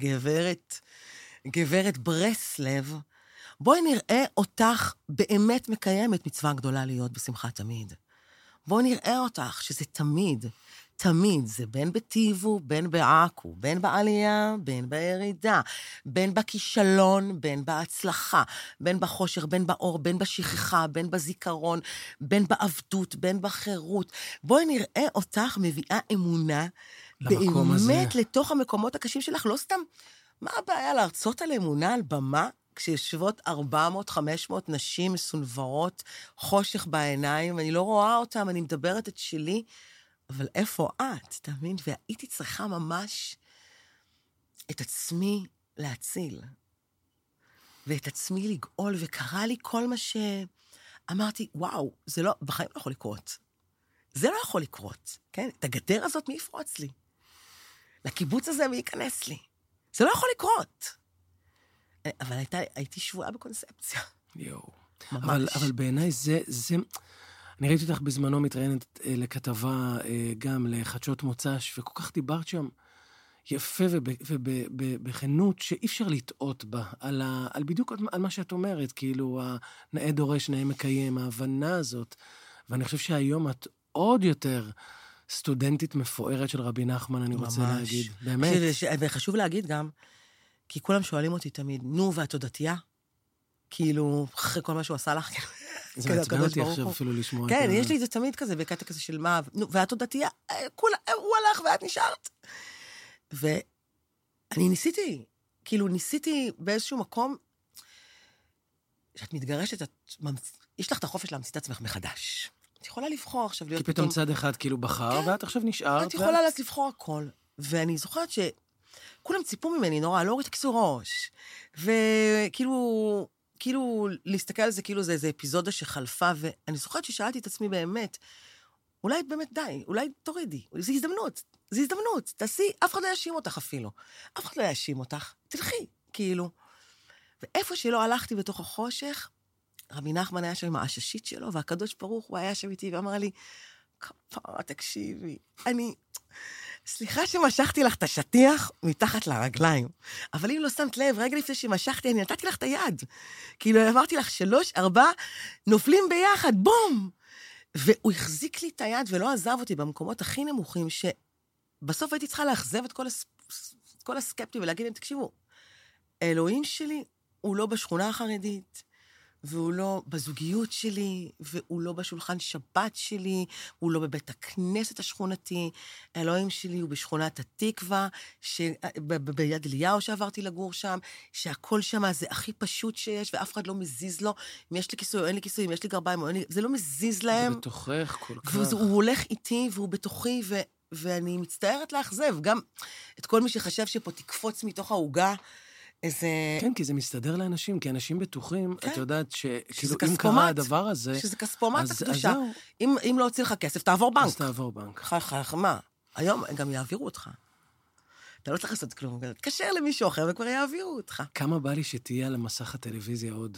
גברת ברסלב, בואי נראה אותך באמת מקיימת מצווה גדולה להיות בשמחה תמיד. בואי נראה אותך שזה תמיד, תמיד, זה בין בטיבו, בין בעכו, בין בעלייה, בין בירידה, בין בכישלון, בין בהצלחה, בין בחושך, בין באור, בין בשכחה, בין בזיכרון, בין בעבדות, בין בחירות. בואי נראה אותך מביאה אמונה באמת לתוך המקומות הקשים שלך. לא סתם, מה הבעיה להרצות על אמונה על במה, כשיושבות 400-500 נשים מסונברות, חושך בעיניים, אני לא רואה אותם, אני מדברת את שלי, אבל איפה את, תאמין? והייתי צריכה ממש את עצמי להציל, ואת עצמי לגאול, וקרה לי כל מה שאמרתי, וואו, זה לא, בחיים לא יכול לקרות. זה לא יכול לקרות, כן? את הגדר הזאת מי יפרוץ לי? לקיבוץ הזה מי ייכנס לי? זה לא יכול לקרות. אבל הייתי שבועה בקונספציה.
יואו. אבל בעיניי זה... אני ראיתי אותך בזמנו מתראיינת לכתבה גם לחדשות מוצ"ש, וכל כך דיברת שם, יפה ובכנות שאי אפשר לטעות בה, על בדיוק על מה שאת אומרת, כאילו, נאה דורש, נאה מקיים, ההבנה הזאת. ואני חושב שהיום את עוד יותר סטודנטית מפוארת של רבי נחמן, אני רוצה להגיד. באמת.
וחשוב להגיד גם, כי כולם שואלים אותי תמיד, נו, ואת עוד דתייה? כאילו, אחרי כל מה שהוא עשה לך,
זה מעצבן אותי עכשיו אפילו לשמוע.
כן, יש לי את זה תמיד כזה, בקטע כזה של מה, נו, ואת עוד דתייה? הוא הלך ואת נשארת. ואני ניסיתי באיזשהו מקום, שאת מתגרשת, יש לך את החופש להמציא את עצמך מחדש. את יכולה לבחור עכשיו להיות...
כי פתאום צד אחד כאילו בחר, ואת עכשיו נשארת.
את יכולה לבחור הכל. ואני זוכרת שכולם ציפו ממני נורא, לא הוריד את כיסור ראש. וכאילו להסתכל על זה, כאילו זה איזו אפיזודה שחלפה, ואני זוכרת ששאלתי את עצמי באמת, אולי באמת די, אולי תורידי, זו הזדמנות, תעשי, אף אחד לא יאשים אותך אפילו. אף אחד לא יאשים אותך, תלכי, כאילו. ואיפה שלא הלכתי בתוך החושך, רבי נחמן היה שם עם העששית שלו, והקדוש ברוך הוא היה שם איתי, ואמר לי, כפרה, תקשיבי, סליחה שמשכתי לך את השטיח מתחת לרגליים, אבל אם לא שמת לב, רגע לפני שמשכתי, אני נתתי לך את היד. כאילו, אמרתי לך 3, 4, נופלים ביחד, בום! והוא החזיק לי את היד ולא עזב אותי במקומות הכי נמוכים, שבסוף הייתי צריכה לאכזב את כל הסקפטים ולהגיד להם, תקשיבו, אלוהים שלי הוא לא בשכונה החרדית, והוא לא בזוגיות שלי, והוא לא בשולחן שבת שלי, הוא לא בבית הכנסת השכונתי, אלוהים שלי הוא בשכונת התקווה, ביד אליהו שעברתי לגור שם, שהכל שם זה הכי פשוט שיש, ואף אחד לא מזיז לו, אם יש לי כיסוי או אין לי כיסוי, אם יש לי גרביים או אין לי, זה לא מזיז להם.
זה בתוכך כל כך.
והוא הולך איתי, והוא בתוכי, ואני מצטערת לאכזב, גם את כל מי שחשב שפה תקפוץ מתוך ההוגה, איזה...
כן, כי זה מסתדר לאנשים, כי אנשים בטוחים,
כן.
את יודעת
שזה
אם קרה הדבר הזה...
שזה כספומט הקדושה. אם לא הוציא לך כסף, תעבור בנק.
אז תעבור בנק.
מה? היום גם יעבירו אותך. אתה לא צריך לעשות כלום, תקשר למישהו אחר וכבר יעבירו אותך.
כמה בא לי שתהיה על המסך הטלוויזיה עוד?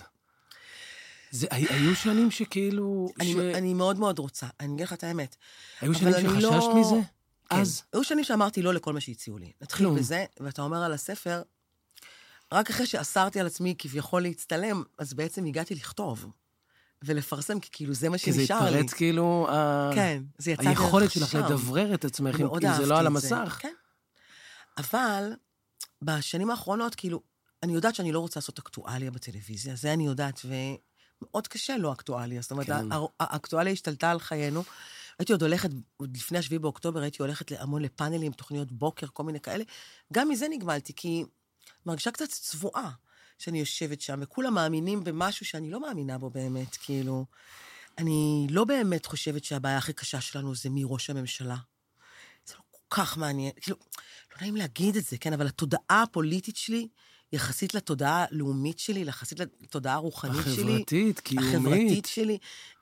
היו שנים שכאילו...
אני מאוד מאוד רוצה, אני אגיד לך את האמת.
היו שנים שחששת מזה? אז?
היו שנים שאמרתי לא לכל מה שהציעו לי. נתחיל בזה, ואתה אומר על הספר, רק אחרי שאסרתי על עצמי כביכול להצטלם, אז בעצם הגעתי לכתוב ולפרסם, כי כאילו זה מה שנשאר לי.
כי זה התפרץ כאילו...
כן, זה יצא דרך שם.
היכולת שלך לדברר את עצמך, אם זה לא על המסך.
כן. אבל בשנים האחרונות, כאילו, אני יודעת שאני לא רוצה לעשות אקטואליה בטלוויזיה, זה אני יודעת, ומאוד קשה לא אקטואליה. זאת אומרת, האקטואליה השתלטה על חיינו. הייתי עוד הולכת, עוד לפני 7 באוקטובר, הייתי הולכת המון לפאנלים, תוכניות בוקר, כל מיני כאלה. גם מזה נגמלתי, כי מרגישה קצת צבועה שאני יושבת שם, וכולם מאמינים במשהו שאני לא מאמינה בו באמת, כאילו, אני לא באמת חושבת שהבעיה הכי קשה שלנו זה מי ראש הממשלה. זה לא כל כך מעניין, כאילו, לא נעים להגיד את זה, כן, אבל התודעה הפוליטית שלי, יחסית לתודעה הלאומית שלי, יחסית לתודעה הרוחנית שלי,
החברתית, קיומית.
החברתית שלי,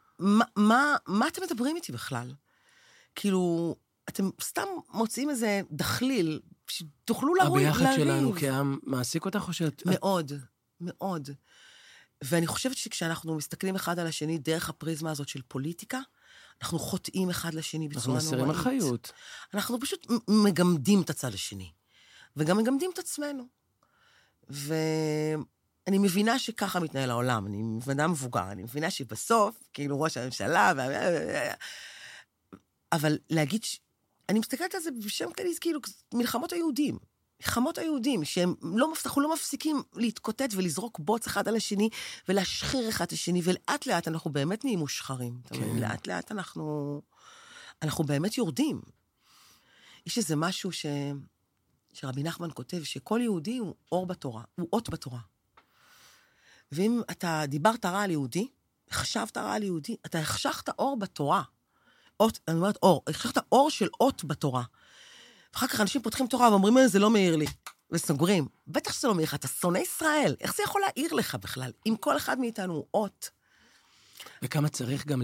מה אתם מדברים איתי בכלל? כאילו, אתם סתם מוצאים איזה דחליל, שתוכלו לריב.
הביחד שלנו כעם מעסיק אותך או שאת...
מאוד, מאוד. ואני חושבת שכשאנחנו מסתכלים אחד על השני דרך הפריזמה הזאת של פוליטיקה, אנחנו חוטאים אחד לשני בצורה נוראית.
אנחנו מסירים אחריות.
אנחנו פשוט מגמדים את הצד השני. וגם מגמדים את עצמנו. ואני מבינה שככה מתנהל העולם. אני מבינה מבוגר. אני מבינה שבסוף, כאילו ראש הממשלה, אבל להגיד אני מסתכלת על זה בשם כלי, כאילו, מלחמות היהודים. מלחמות היהודים, אנחנו לא מפסיקים להתקוטט ולזרוק בוץ אחד על השני, ולהשחיר אחד השני, ולאט לאט אנחנו באמת נהיים מושחרים. כן. לאט לאט אנחנו באמת יורדים. יש איזה משהו שרבי נחמן כותב, שכל יהודי הוא אור בתורה, הוא אות בתורה. ואם אתה דיברת רע על יהודי, חשבת רע על יהודי, אתה החשכת אור בתורה. אני אומרת אור, החשכת אור של אות בתורה. ואחר כך אנשים פותחים תורה ואומרים, זה לא מאיר לי, וסוגרים. בטח שזה לא מאיר לך, אתה שונא ישראל. איך זה יכול להעיר לך בכלל? אם כל אחד מאיתנו הוא אות.
וכמה צריך גם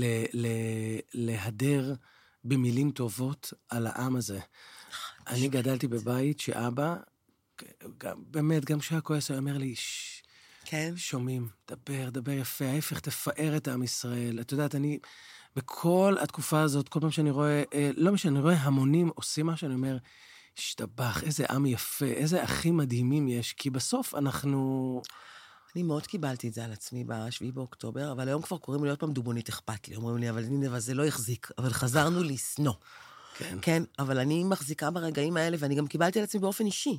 להדר במילים טובות על העם הזה. אני גדלתי בבית שאבא, באמת, גם שהיה כועס, הוא אומר לי,
כן.
שומעים, דבר יפה, ההפך, תפאר את עם ישראל. את יודעת, אני, בכל התקופה הזאת, כל פעם שאני רואה, לא משנה, אני רואה המונים עושים מה שאני אומר, השתבח, איזה עם יפה, איזה אחים מדהימים יש, כי בסוף אנחנו...
אני מאוד קיבלתי את זה על עצמי ב7 באוקטובר, אבל היום כבר קוראים לי עוד פעם דובונית אכפת לי. אומרים לי, אבל הנה, זה לא החזיק, אבל חזרנו לשנוא.
כן.
כן, אבל אני מחזיקה ברגעים האלה, ואני גם קיבלתי על עצמי באופן אישי,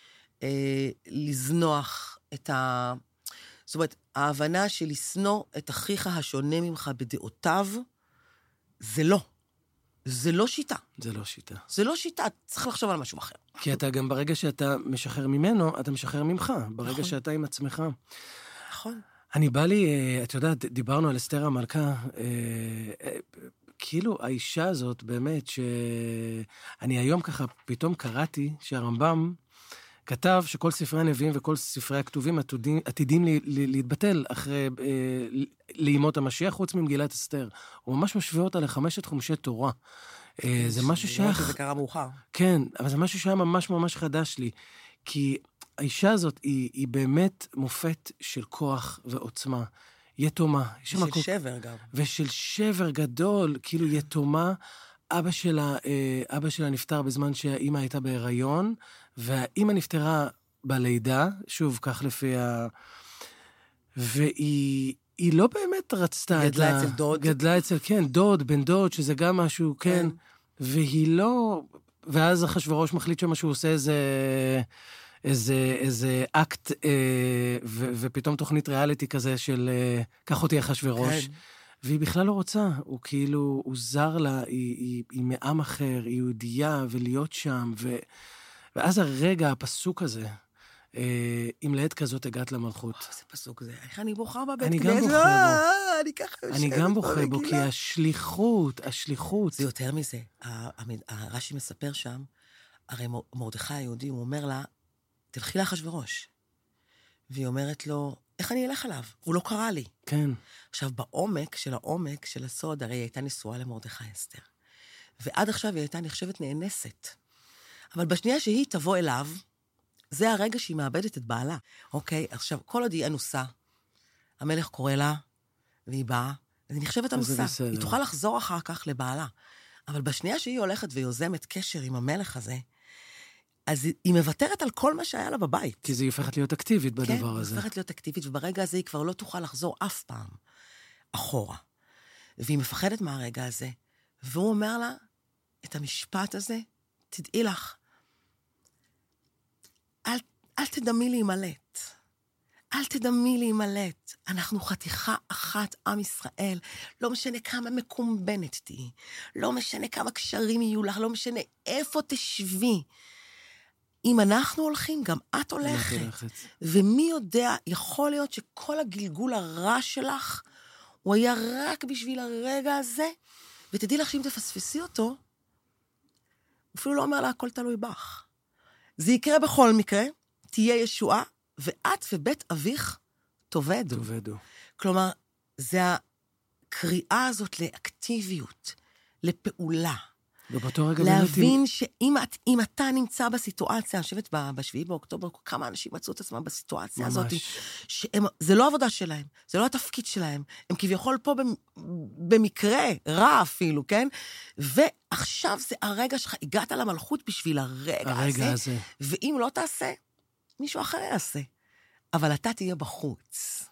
לזנוח את ה... זאת אומרת, ההבנה של לשנוא את אחיך השונה ממך בדעותיו, זה לא. זה לא שיטה.
זה לא שיטה.
זה לא שיטה, צריך לחשוב על משהו אחר.
כי אתה גם ברגע שאתה משחרר ממנו, אתה משחרר ממך. ברגע נכון. שאתה עם עצמך.
נכון.
אני בא לי, את יודעת, דיברנו על אסתר המלכה, כאילו האישה הזאת באמת, שאני היום ככה פתאום קראתי שהרמב"ם כתב שכל ספרי הנביאים וכל ספרי הכתובים עתידים להתבטל אחרי לימות המשיח, חוץ ממגילת אסתר. הוא ממש משווה אותה ל5 חומשי תורה. זה משהו שייך...
זה קרה מאוחר.
כן, אבל זה משהו שהיה ממש ממש חדש לי. כי האישה הזאת היא באמת מופת של כוח ועוצמה. יתומה.
ושל שבר גם.
ושל שבר גדול, כאילו יתומה. אבא שלה נפטר בזמן שהאימא הייתה בהיריון, והאימא נפטרה בלידה, שוב, כך לפי והיא לא באמת רצתה את
גדלה אצל דוד.
גדלה אצל, כן, דוד, בן דוד, שזה גם משהו, כן. והיא לא... ואז אחשוורוש מחליט שמה שהוא עושה איזה אקט, ופתאום תוכנית ריאליטי כזה של קח אותי אחשוורוש. כן. והיא בכלל לא רוצה, הוא כאילו, הוא זר לה, היא מעם אחר, היא יהודייה, ולהיות שם, ואז הרגע, הפסוק הזה, אם לעת כזאת הגעת למלכות.
איזה פסוק זה, איך אני בוכה בבית
אני גם בוכה בו. אני גם בוכה בו, כי השליחות.
זה יותר מזה. הרש"י מספר שם, הרי מרדכי היהודי, הוא אומר לה, תלכי לאחשוורוש. והיא אומרת לו, איך אני אלך עליו? הוא לא קרא לי.
כן.
עכשיו, בעומק של הסוד, הרי היא הייתה נשואה למרדכי אסתר. ועד עכשיו היא הייתה נחשבת נאנסת. אבל בשנייה שהיא תבוא אליו, זה הרגע שהיא מאבדת את בעלה. אוקיי, עכשיו, כל עוד היא אנוסה, המלך קורא לה, והיא באה, אז היא נחשבת אנוסה. היא תוכל לחזור אחר כך לבעלה. אבל בשנייה שהיא הולכת ויוזמת קשר עם המלך הזה, אז היא מוותרת על כל מה שהיה לה בבית.
כי זה הופכת להיות אקטיבית בדבר הזה.
כן, הופכת להיות אקטיבית, וברגע הזה היא כבר לא תוכל לחזור אף פעם אחורה. והיא מפחדת מהרגע הזה, והוא אומר לה את המשפט הזה, תדעי לך, אל תדמי להימלט. אל תדמי להימלט. אנחנו חתיכה אחת, עם ישראל. לא משנה כמה מקומבנת תהי, לא משנה כמה קשרים יהיו לך, לא משנה איפה תשבי. אם אנחנו הולכים, גם את הולכת. ומי יודע, יכול להיות שכל הגלגול הרע שלך, הוא היה רק בשביל הרגע הזה, ותדעי לך שאם תפספסי אותו, הוא אפילו לא אומר לה, הכל תלוי בך. זה יקרה בכל מקרה, תהיה ישועה, ואת ובית אביך תובדו. כלומר, זה הקריאה הזאת לאקטיביות, לפעולה. להבין שאם אתה נמצא בסיטואציה, אני חושבת ב7 באוקטובר, כמה אנשים מצאו את עצמם בסיטואציה הזאת, זה לא עבודה שלהם, זה לא התפקיד שלהם, הם כביכול פה במקרה, רע אפילו, כן? ועכשיו זה הרגע שלך, הגעת למלכות בשביל הרגע הזה, ואם לא תעשה, מישהו אחר יעשה. אבל אתה תהיה בחוץ.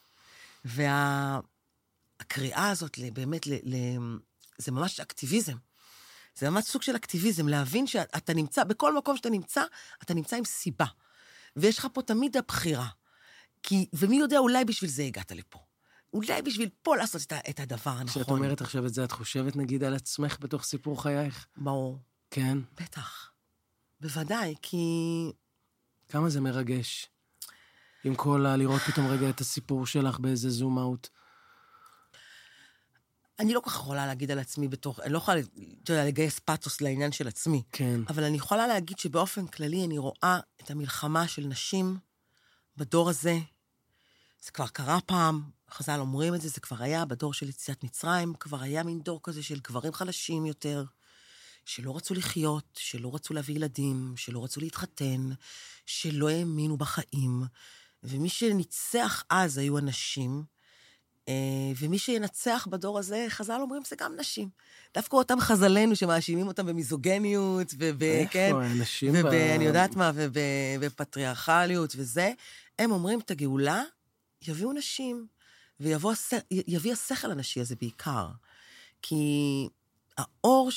והקריאה הזאת באמת, זה ממש אקטיביזם. זה ממש סוג של אקטיביזם, להבין שאתה נמצא, בכל מקום שאתה נמצא, אתה נמצא עם סיבה. ויש לך פה תמיד הבחירה. ומי יודע, אולי בשביל זה הגעת לפה. אולי בשביל פה לעשות את הדבר הנכון.
כשאת אומרת עכשיו את זה, את חושבת נגיד על עצמך בתוך סיפור חייך?
ברור.
כן?
בטח. בוודאי, כי...
כמה זה מרגש. עם כל לראות פתאום רגע את הסיפור שלך באיזה זום אאוט.
אני לא כל כך יכולה להגיד על עצמי אני לא יכולה לגייס פאטוס לעניין של עצמי.
כן.
אבל אני יכולה להגיד שבאופן כללי אני רואה את המלחמה של נשים בדור הזה. זה כבר קרה פעם, חז"ל אומרים את זה, זה כבר היה בדור של יציאת מצרים, כבר היה מין דור כזה של גברים חלשים יותר, שלא רצו לחיות, שלא רצו להביא ילדים, שלא רצו להתחתן, שלא האמינו בחיים. ומי שניצח אז היו אנשים, ומי שינצח בדור הזה, חז"ל אומרים, זה גם נשים. דווקא אותם חז"לינו שמאשימים אותם במיזוגניות,
איפה האנשים
אני יודעת מה, ובפטריארכליות וזה, הם אומרים, את הגאולה יביאו נשים, ויביא השכל הנשי הזה בעיקר. כי האור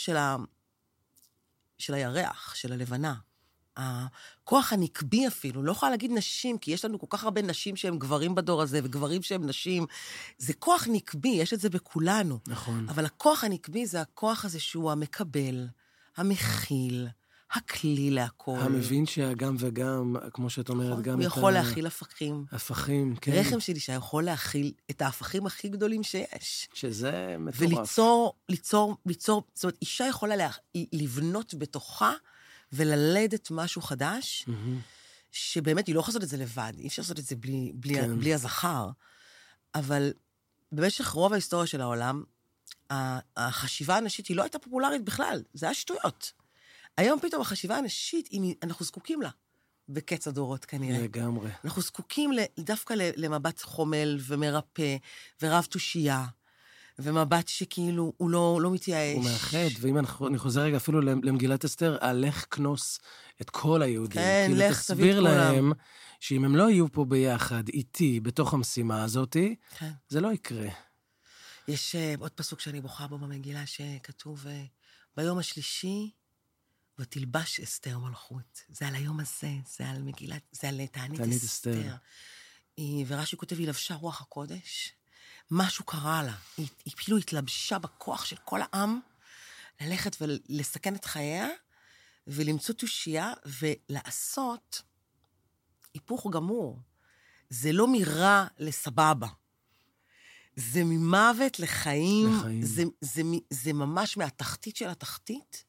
של הירח, של הלבנה, הכוח הנקבי אפילו, לא יכולה להגיד נשים, כי יש לנו כל כך הרבה נשים שהם גברים בדור הזה, וגברים שהם נשים. זה כוח נקבי, יש את זה בכולנו.
נכון.
אבל הכוח הנקבי זה הכוח הזה שהוא המקבל, המכיל, הכלי להכל.
המבין שהגם וגם, כמו שאת אומרת, גם
הוא יכול להכיל הפכים.
הפכים, כן.
רחם של אישה יכול להכיל את ההפכים הכי גדולים שיש.
שזה מטורף.
וליצור, זאת אומרת, אישה יכולה לבנות בתוכה, וללדת משהו חדש, שבאמת היא לא יכולה לעשות את זה לבד, אי אפשר לעשות את זה בלי הזכר, אבל במשך רוב ההיסטוריה של העולם, החשיבה הנשית היא לא הייתה פופולרית בכלל, זה היה שטויות. היום פתאום החשיבה הנשית, אנחנו זקוקים לה, בקץ הדורות כנראה.
לגמרי.
אנחנו זקוקים דווקא למבט חומל ומרפא, ורב תושייה, ומבט שכאילו הוא לא מתייאש.
הוא מאחד, ואם אני חוזר רגע אפילו למגילת אסתר, הלך כנוס את כל היהודים.
כן,
כאילו
לך תביא את
תסביר
כולם.
להם שאם הם לא יהיו פה ביחד, איתי, בתוך המשימה הזאת,
כן.
זה לא יקרה.
יש עוד פסוק שאני בוכה בו במגילה, שכתוב, ביום השלישי, ותלבש אסתר מלכות. זה על היום הזה, זה על מגילת, זה על תענית אסתר. ורש"י כותב, היא לבשה רוח הקודש, משהו קרה לה, היא כאילו התלבשה בכוח של כל העם, ללכת ולסכן את חייה, ולמצוא תושייה, ולעשות היפוך גמור. זה לא מרע לסבבה. זה ממוות לחיים. זה ממש מהתחתית של התחתית,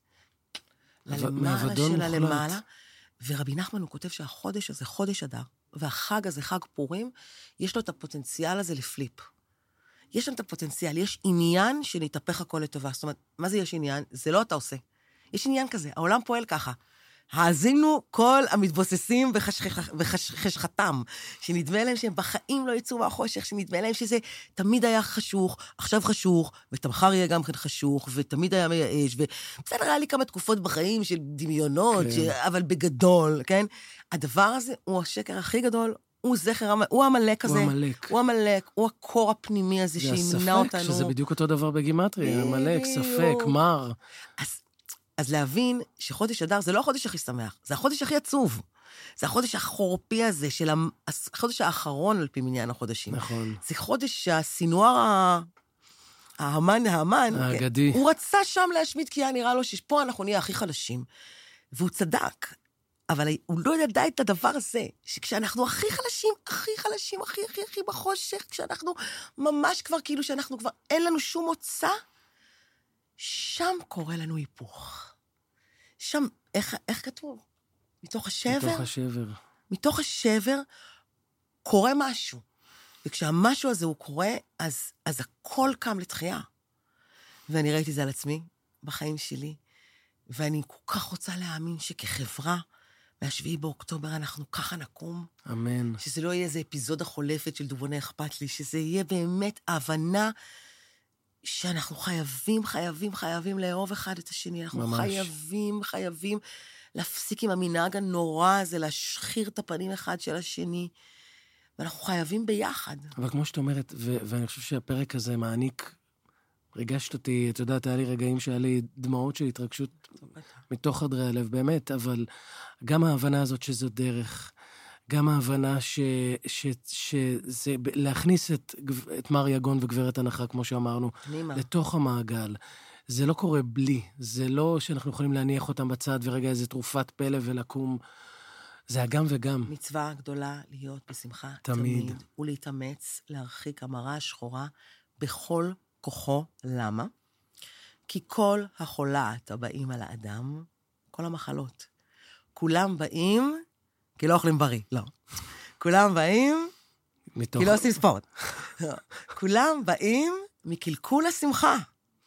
ללמעלה של הלמעלה. ורבי נחמן הוא כותב שהחודש הזה, חודש אדר, והחג הזה, חג פורים, יש לו את הפוטנציאל הזה לפליפ. יש שם את הפוטנציאל, יש עניין שנתהפך הכל לטובה. זאת אומרת, מה זה יש עניין? זה לא אתה עושה. יש עניין כזה, העולם פועל ככה. האזינו כל המתבוססים וחשכתם, שנדמה להם שהם בחיים לא יצאו מהחושך, שנדמה להם שזה תמיד היה חשוך, עכשיו חשוך, ומחר יהיה גם כן חשוך, ותמיד היה מייאש, ובסדר, היה לי כמה תקופות בחיים של דמיונות, אבל בגדול, כן? הדבר הזה הוא השקר הכי גדול, הוא זכר, הוא המלאק הזה. הוא המלאק, הוא הקור הפנימי הזה שימנע אותנו.
זה הספק, שזה בדיוק אותו דבר בגימטריה, המלאק, ספק, מר.
אז להבין שחודש אדר זה לא החודש הכי שמח, זה החודש הכי עצוב. זה החודש החורפי הזה, החודש האחרון על פי מניין החודשים.
נכון.
זה חודש שהסינואר האמן,
האגדי.
הוא רצה שם להשמיד, כי היה נראה לו שפה אנחנו נהיה הכי חלשים. והוא צדק. אבל הוא לא ידע את הדבר הזה, שכשאנחנו הכי חלשים, הכי בחושך, כשאנחנו ממש כבר כאילו שאנחנו כבר אין לנו שום מוצא, שם קורה לנו היפוך. שם, איך כתוב? מתוך השבר?
מתוך השבר.
מתוך השבר קורה משהו. וכשהמשהו הזה הוא קורה, אז הכל קם לתחייה. ואני ראיתי זה על עצמי, בחיים שלי, ואני כל כך רוצה להאמין שכחברה, מה7 באוקטובר אנחנו ככה נקום.
אמן.
שזה לא יהיה איזה אפיזודה חולפת של דובוני אכפת לי, שזה יהיה באמת ההבנה שאנחנו חייבים לאהוב אחד את השני. אנחנו ממש. חייבים להפסיק עם המנהג הנורא הזה, להשחיר את הפנים אחד של השני, ואנחנו חייבים ביחד.
אבל כמו שאת אומרת, ואני חושב שהפרק הזה מעניק, ריגשת אותי, את יודעת, היה לי רגעים שהיה לי דמעות של התרגשות מתוך חדרי הלב, באמת, אבל גם ההבנה הזאת שזו דרך, גם ההבנה שזה להכניס את מר יגון וגברת הנחה, כמו שאמרנו, לתוך המעגל. זה לא קורה בלי, זה לא שאנחנו יכולים להניח אותם בצד ורגע איזו תרופת פלא ולקום. זה הגם וגם.
מצווה גדולה להיות בשמחה
תמיד.
ולהתאמץ, להרחיק המראה השחורה בכל כוחו. למה? כי כל החולת הבאים על האדם, כל המחלות, כולם באים, כי לא אוכלים בריא, לא. כולם באים, כי לא עושים ספורט. כולם באים מקלקול השמחה.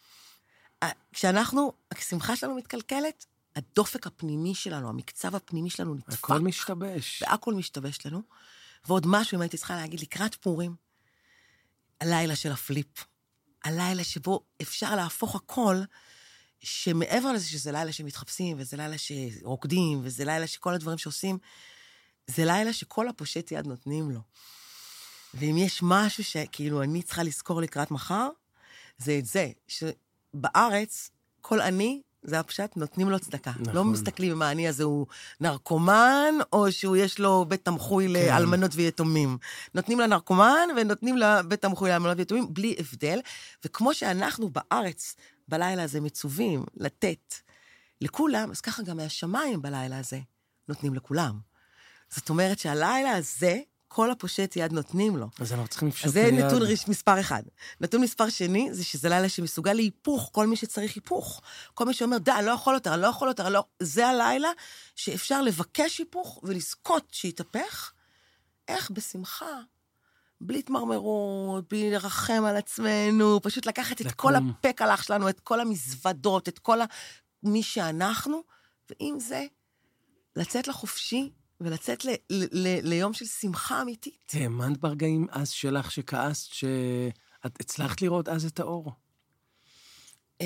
כשאנחנו, השמחה שלנו מתקלקלת, הדופק הפנימי שלנו, המקצב הפנימי שלנו נדפק.
הכל משתבש.
והכל משתבש לנו. ועוד משהו, אם הייתי צריכה להגיד, לקראת פורים, הלילה של הפליפ. הלילה שבו אפשר להפוך הכל, שמעבר לזה שזה לילה שמתחפשים, וזה לילה שרוקדים, וזה לילה שכל הדברים שעושים, זה לילה שכל הפושט יד נותנים לו. ואם יש משהו שכאילו אני צריכה לזכור לקראת מחר, זה את זה, שבארץ כל אני, זה הפשט, נותנים לו צדקה. נכון. לא מסתכלים אם העני הזה הוא נרקומן, או שהוא יש לו בית תמחוי לאלמנות ויתומים. נותנים לנרקומן, ונותנים לבית תמחוי לאלמנות ויתומים, בלי הבדל. וכמו שאנחנו בארץ, בלילה הזה מצווים לתת לכולם, אז ככה גם מהשמיים בלילה הזה נותנים לכולם. זאת אומרת שהלילה הזה, כל הפושט יד נותנים לו.
אז אנחנו צריכים לפשוט
אז זה נתון מספר אחד. נתון מספר שני, זה שזה לילה שמסוגל להיפוך, כל מי שצריך היפוך. כל מי שאומר, די, אני לא יכול יותר, אני לא יכול יותר, זה הלילה שאפשר לבקש היפוך ולזכות שיתהפך. איך? בשמחה. בלי התמרמרות, בלי לרחם על עצמנו, פשוט לקחת את כל הפקלח שלנו, את כל המזוודות, את כל מי שאנחנו, ועם זה, לצאת לחופשי, ולצאת ליום של שמחה אמיתית.
האמנת ברגעים אז שלך שכעסת, שאת הצלחת לראות אז את האור? או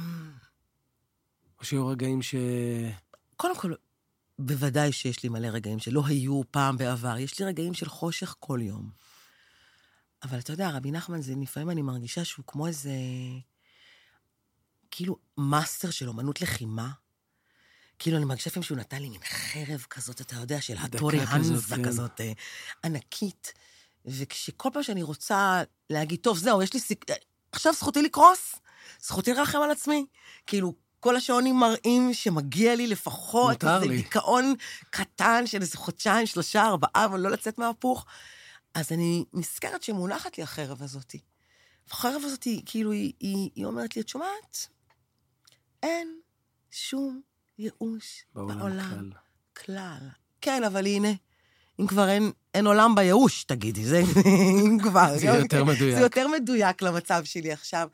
שהיו רגעים
קודם כל, בוודאי שיש לי מלא רגעים שלא היו פעם בעבר. יש לי רגעים של חושך כל יום. אבל אתה יודע, רבי נחמן, זה לפעמים אני מרגישה שהוא כמו איזה, כאילו, מאסטר של אומנות לחימה. כאילו אני מרגישה לפעמים שהוא נתן לי מין חרב כזאת, אתה יודע, של הטורי הנזה כזאת, ענקית. וכשכל פעם שאני רוצה להגיד, טוב, זהו, יש לי עכשיו זכותי לקרוס, זכותי לרחם על עצמי. כאילו, כל השעונים מראים שמגיע לי לפחות איזה דיכאון קטן של איזה חודשיים, 3, 4, אבל לא לצאת מהפוך. אז אני נזכרת שמונחת לי החרב הזאת. החרב הזאת, כאילו, היא אומרת לי, את שומעת? אין שום ייאוש בעולם כלל. כן, אבל הנה, אם כבר אין עולם בייאוש, תגידי, זה כבר.
זה יותר מדויק.
זה יותר מדויק למצב שלי עכשיו.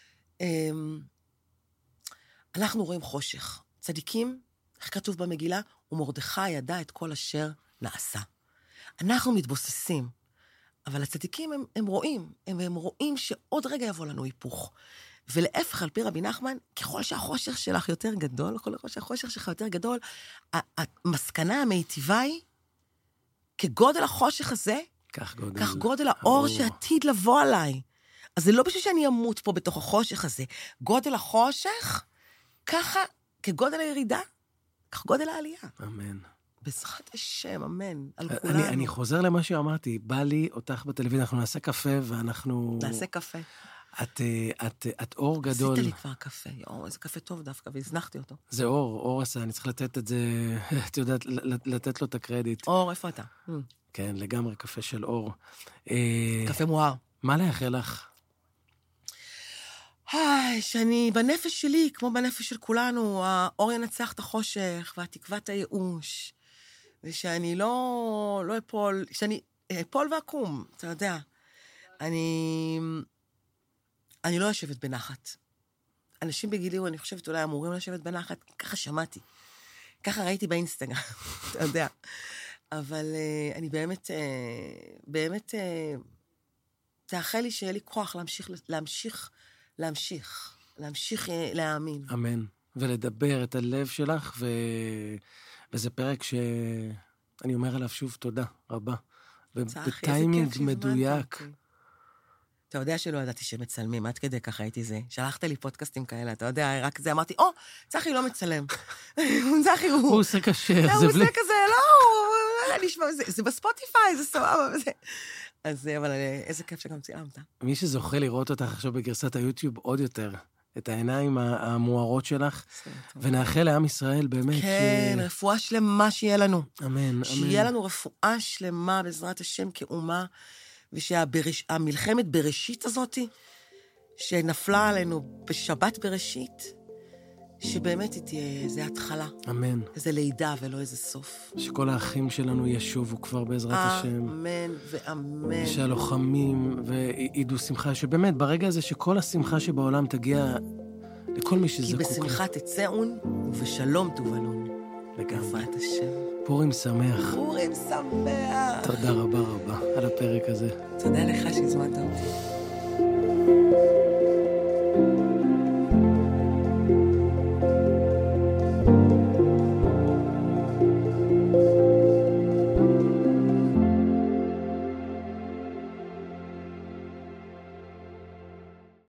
אנחנו רואים חושך. צדיקים, איך כתוב במגילה, ומרדכי ידע את כל אשר נעשה. אנחנו מתבוססים, אבל הצדיקים הם רואים, הם רואים שעוד רגע יבוא לנו היפוך. ולהפך, על פי רבי נחמן, ככל שהחושך שלך יותר גדול, ככל שהחושך שלך יותר גדול, המסקנה המיטיבה היא, כגודל החושך הזה, כך גודל האור שעתיד לבוא עליי. אז זה לא בשביל שאני אמות פה בתוך החושך הזה. גודל החושך, ככה, כגודל הירידה, כך גודל העלייה.
אמן.
בעזרת השם, אמן. על כולנו.
אני חוזר למה שאמרתי, בא לי אותך בטלוויזיה, אנחנו נעשה קפה ואנחנו...
נעשה קפה.
את אור גדול.
עשית לי כבר קפה, איזה קפה טוב דווקא, והזנחתי אותו.
זה אור עשה, אני צריך לתת את זה, את יודעת, לתת לו את הקרדיט.
אור, איפה אתה?
כן, לגמרי קפה של אור.
קפה מואר.
מה לאחל לך?
שאני בנפש שלי, כמו בנפש של כולנו, האור ינצח את החושך, והתקוות הייאוש, ושאני לא אפול, שאני אפול ואקום, אתה יודע. אני לא יושבת בנחת. אנשים בגילי, אני חושבת, אולי אמורים לשבת בנחת, ככה שמעתי. ככה ראיתי באינסטגרם, אתה יודע. אבל אני באמת, תאחל לי שיהיה לי כוח להמשיך להאמין.
אמן. ולדבר את הלב שלך, וזה פרק שאני אומר עליו שוב תודה רבה. ובטיימינג מדויק.
אתה יודע שלא ידעתי שמצלמים, עד כדי ככה הייתי זה. שלחת לי פודקאסטים כאלה, אתה יודע, רק זה אמרתי, צחי לא מצלם. צחי
הוא עושה כשר.
הוא עושה כזה, זה בספוטיפיי, זה סבבה. אז אבל איזה כיף שגם צילמת.
מי שזוכה לראות אותך עכשיו בגרסת היוטיוב עוד יותר, את העיניים המוארות שלך, ונאחל לעם ישראל באמת
כן, רפואה שלמה שיהיה לנו.
אמן.
שיהיה לנו רפואה שלמה בעזרת השם כאומה, ושהמלחמת בראשית הזאת, שנפלה עלינו בשבת בראשית, שבאמת היא תהיה איזו התחלה.
אמן.
איזו לידה ולא איזה סוף.
שכל האחים שלנו ישובו כבר בעזרת השם.
אמן ואמן.
ושהלוחמים וידעו שמחה, שבאמת ברגע הזה שכל השמחה שבעולם תגיע לכל מי שזקוק.
כי בשמחה תצאון ובשלום תובלון.
לגמרי.
בעזרת השם.
פורים שמח.
פורים שמח.
תודה רבה רבה על הפרק הזה.
תודה לך שהזמנת אותי.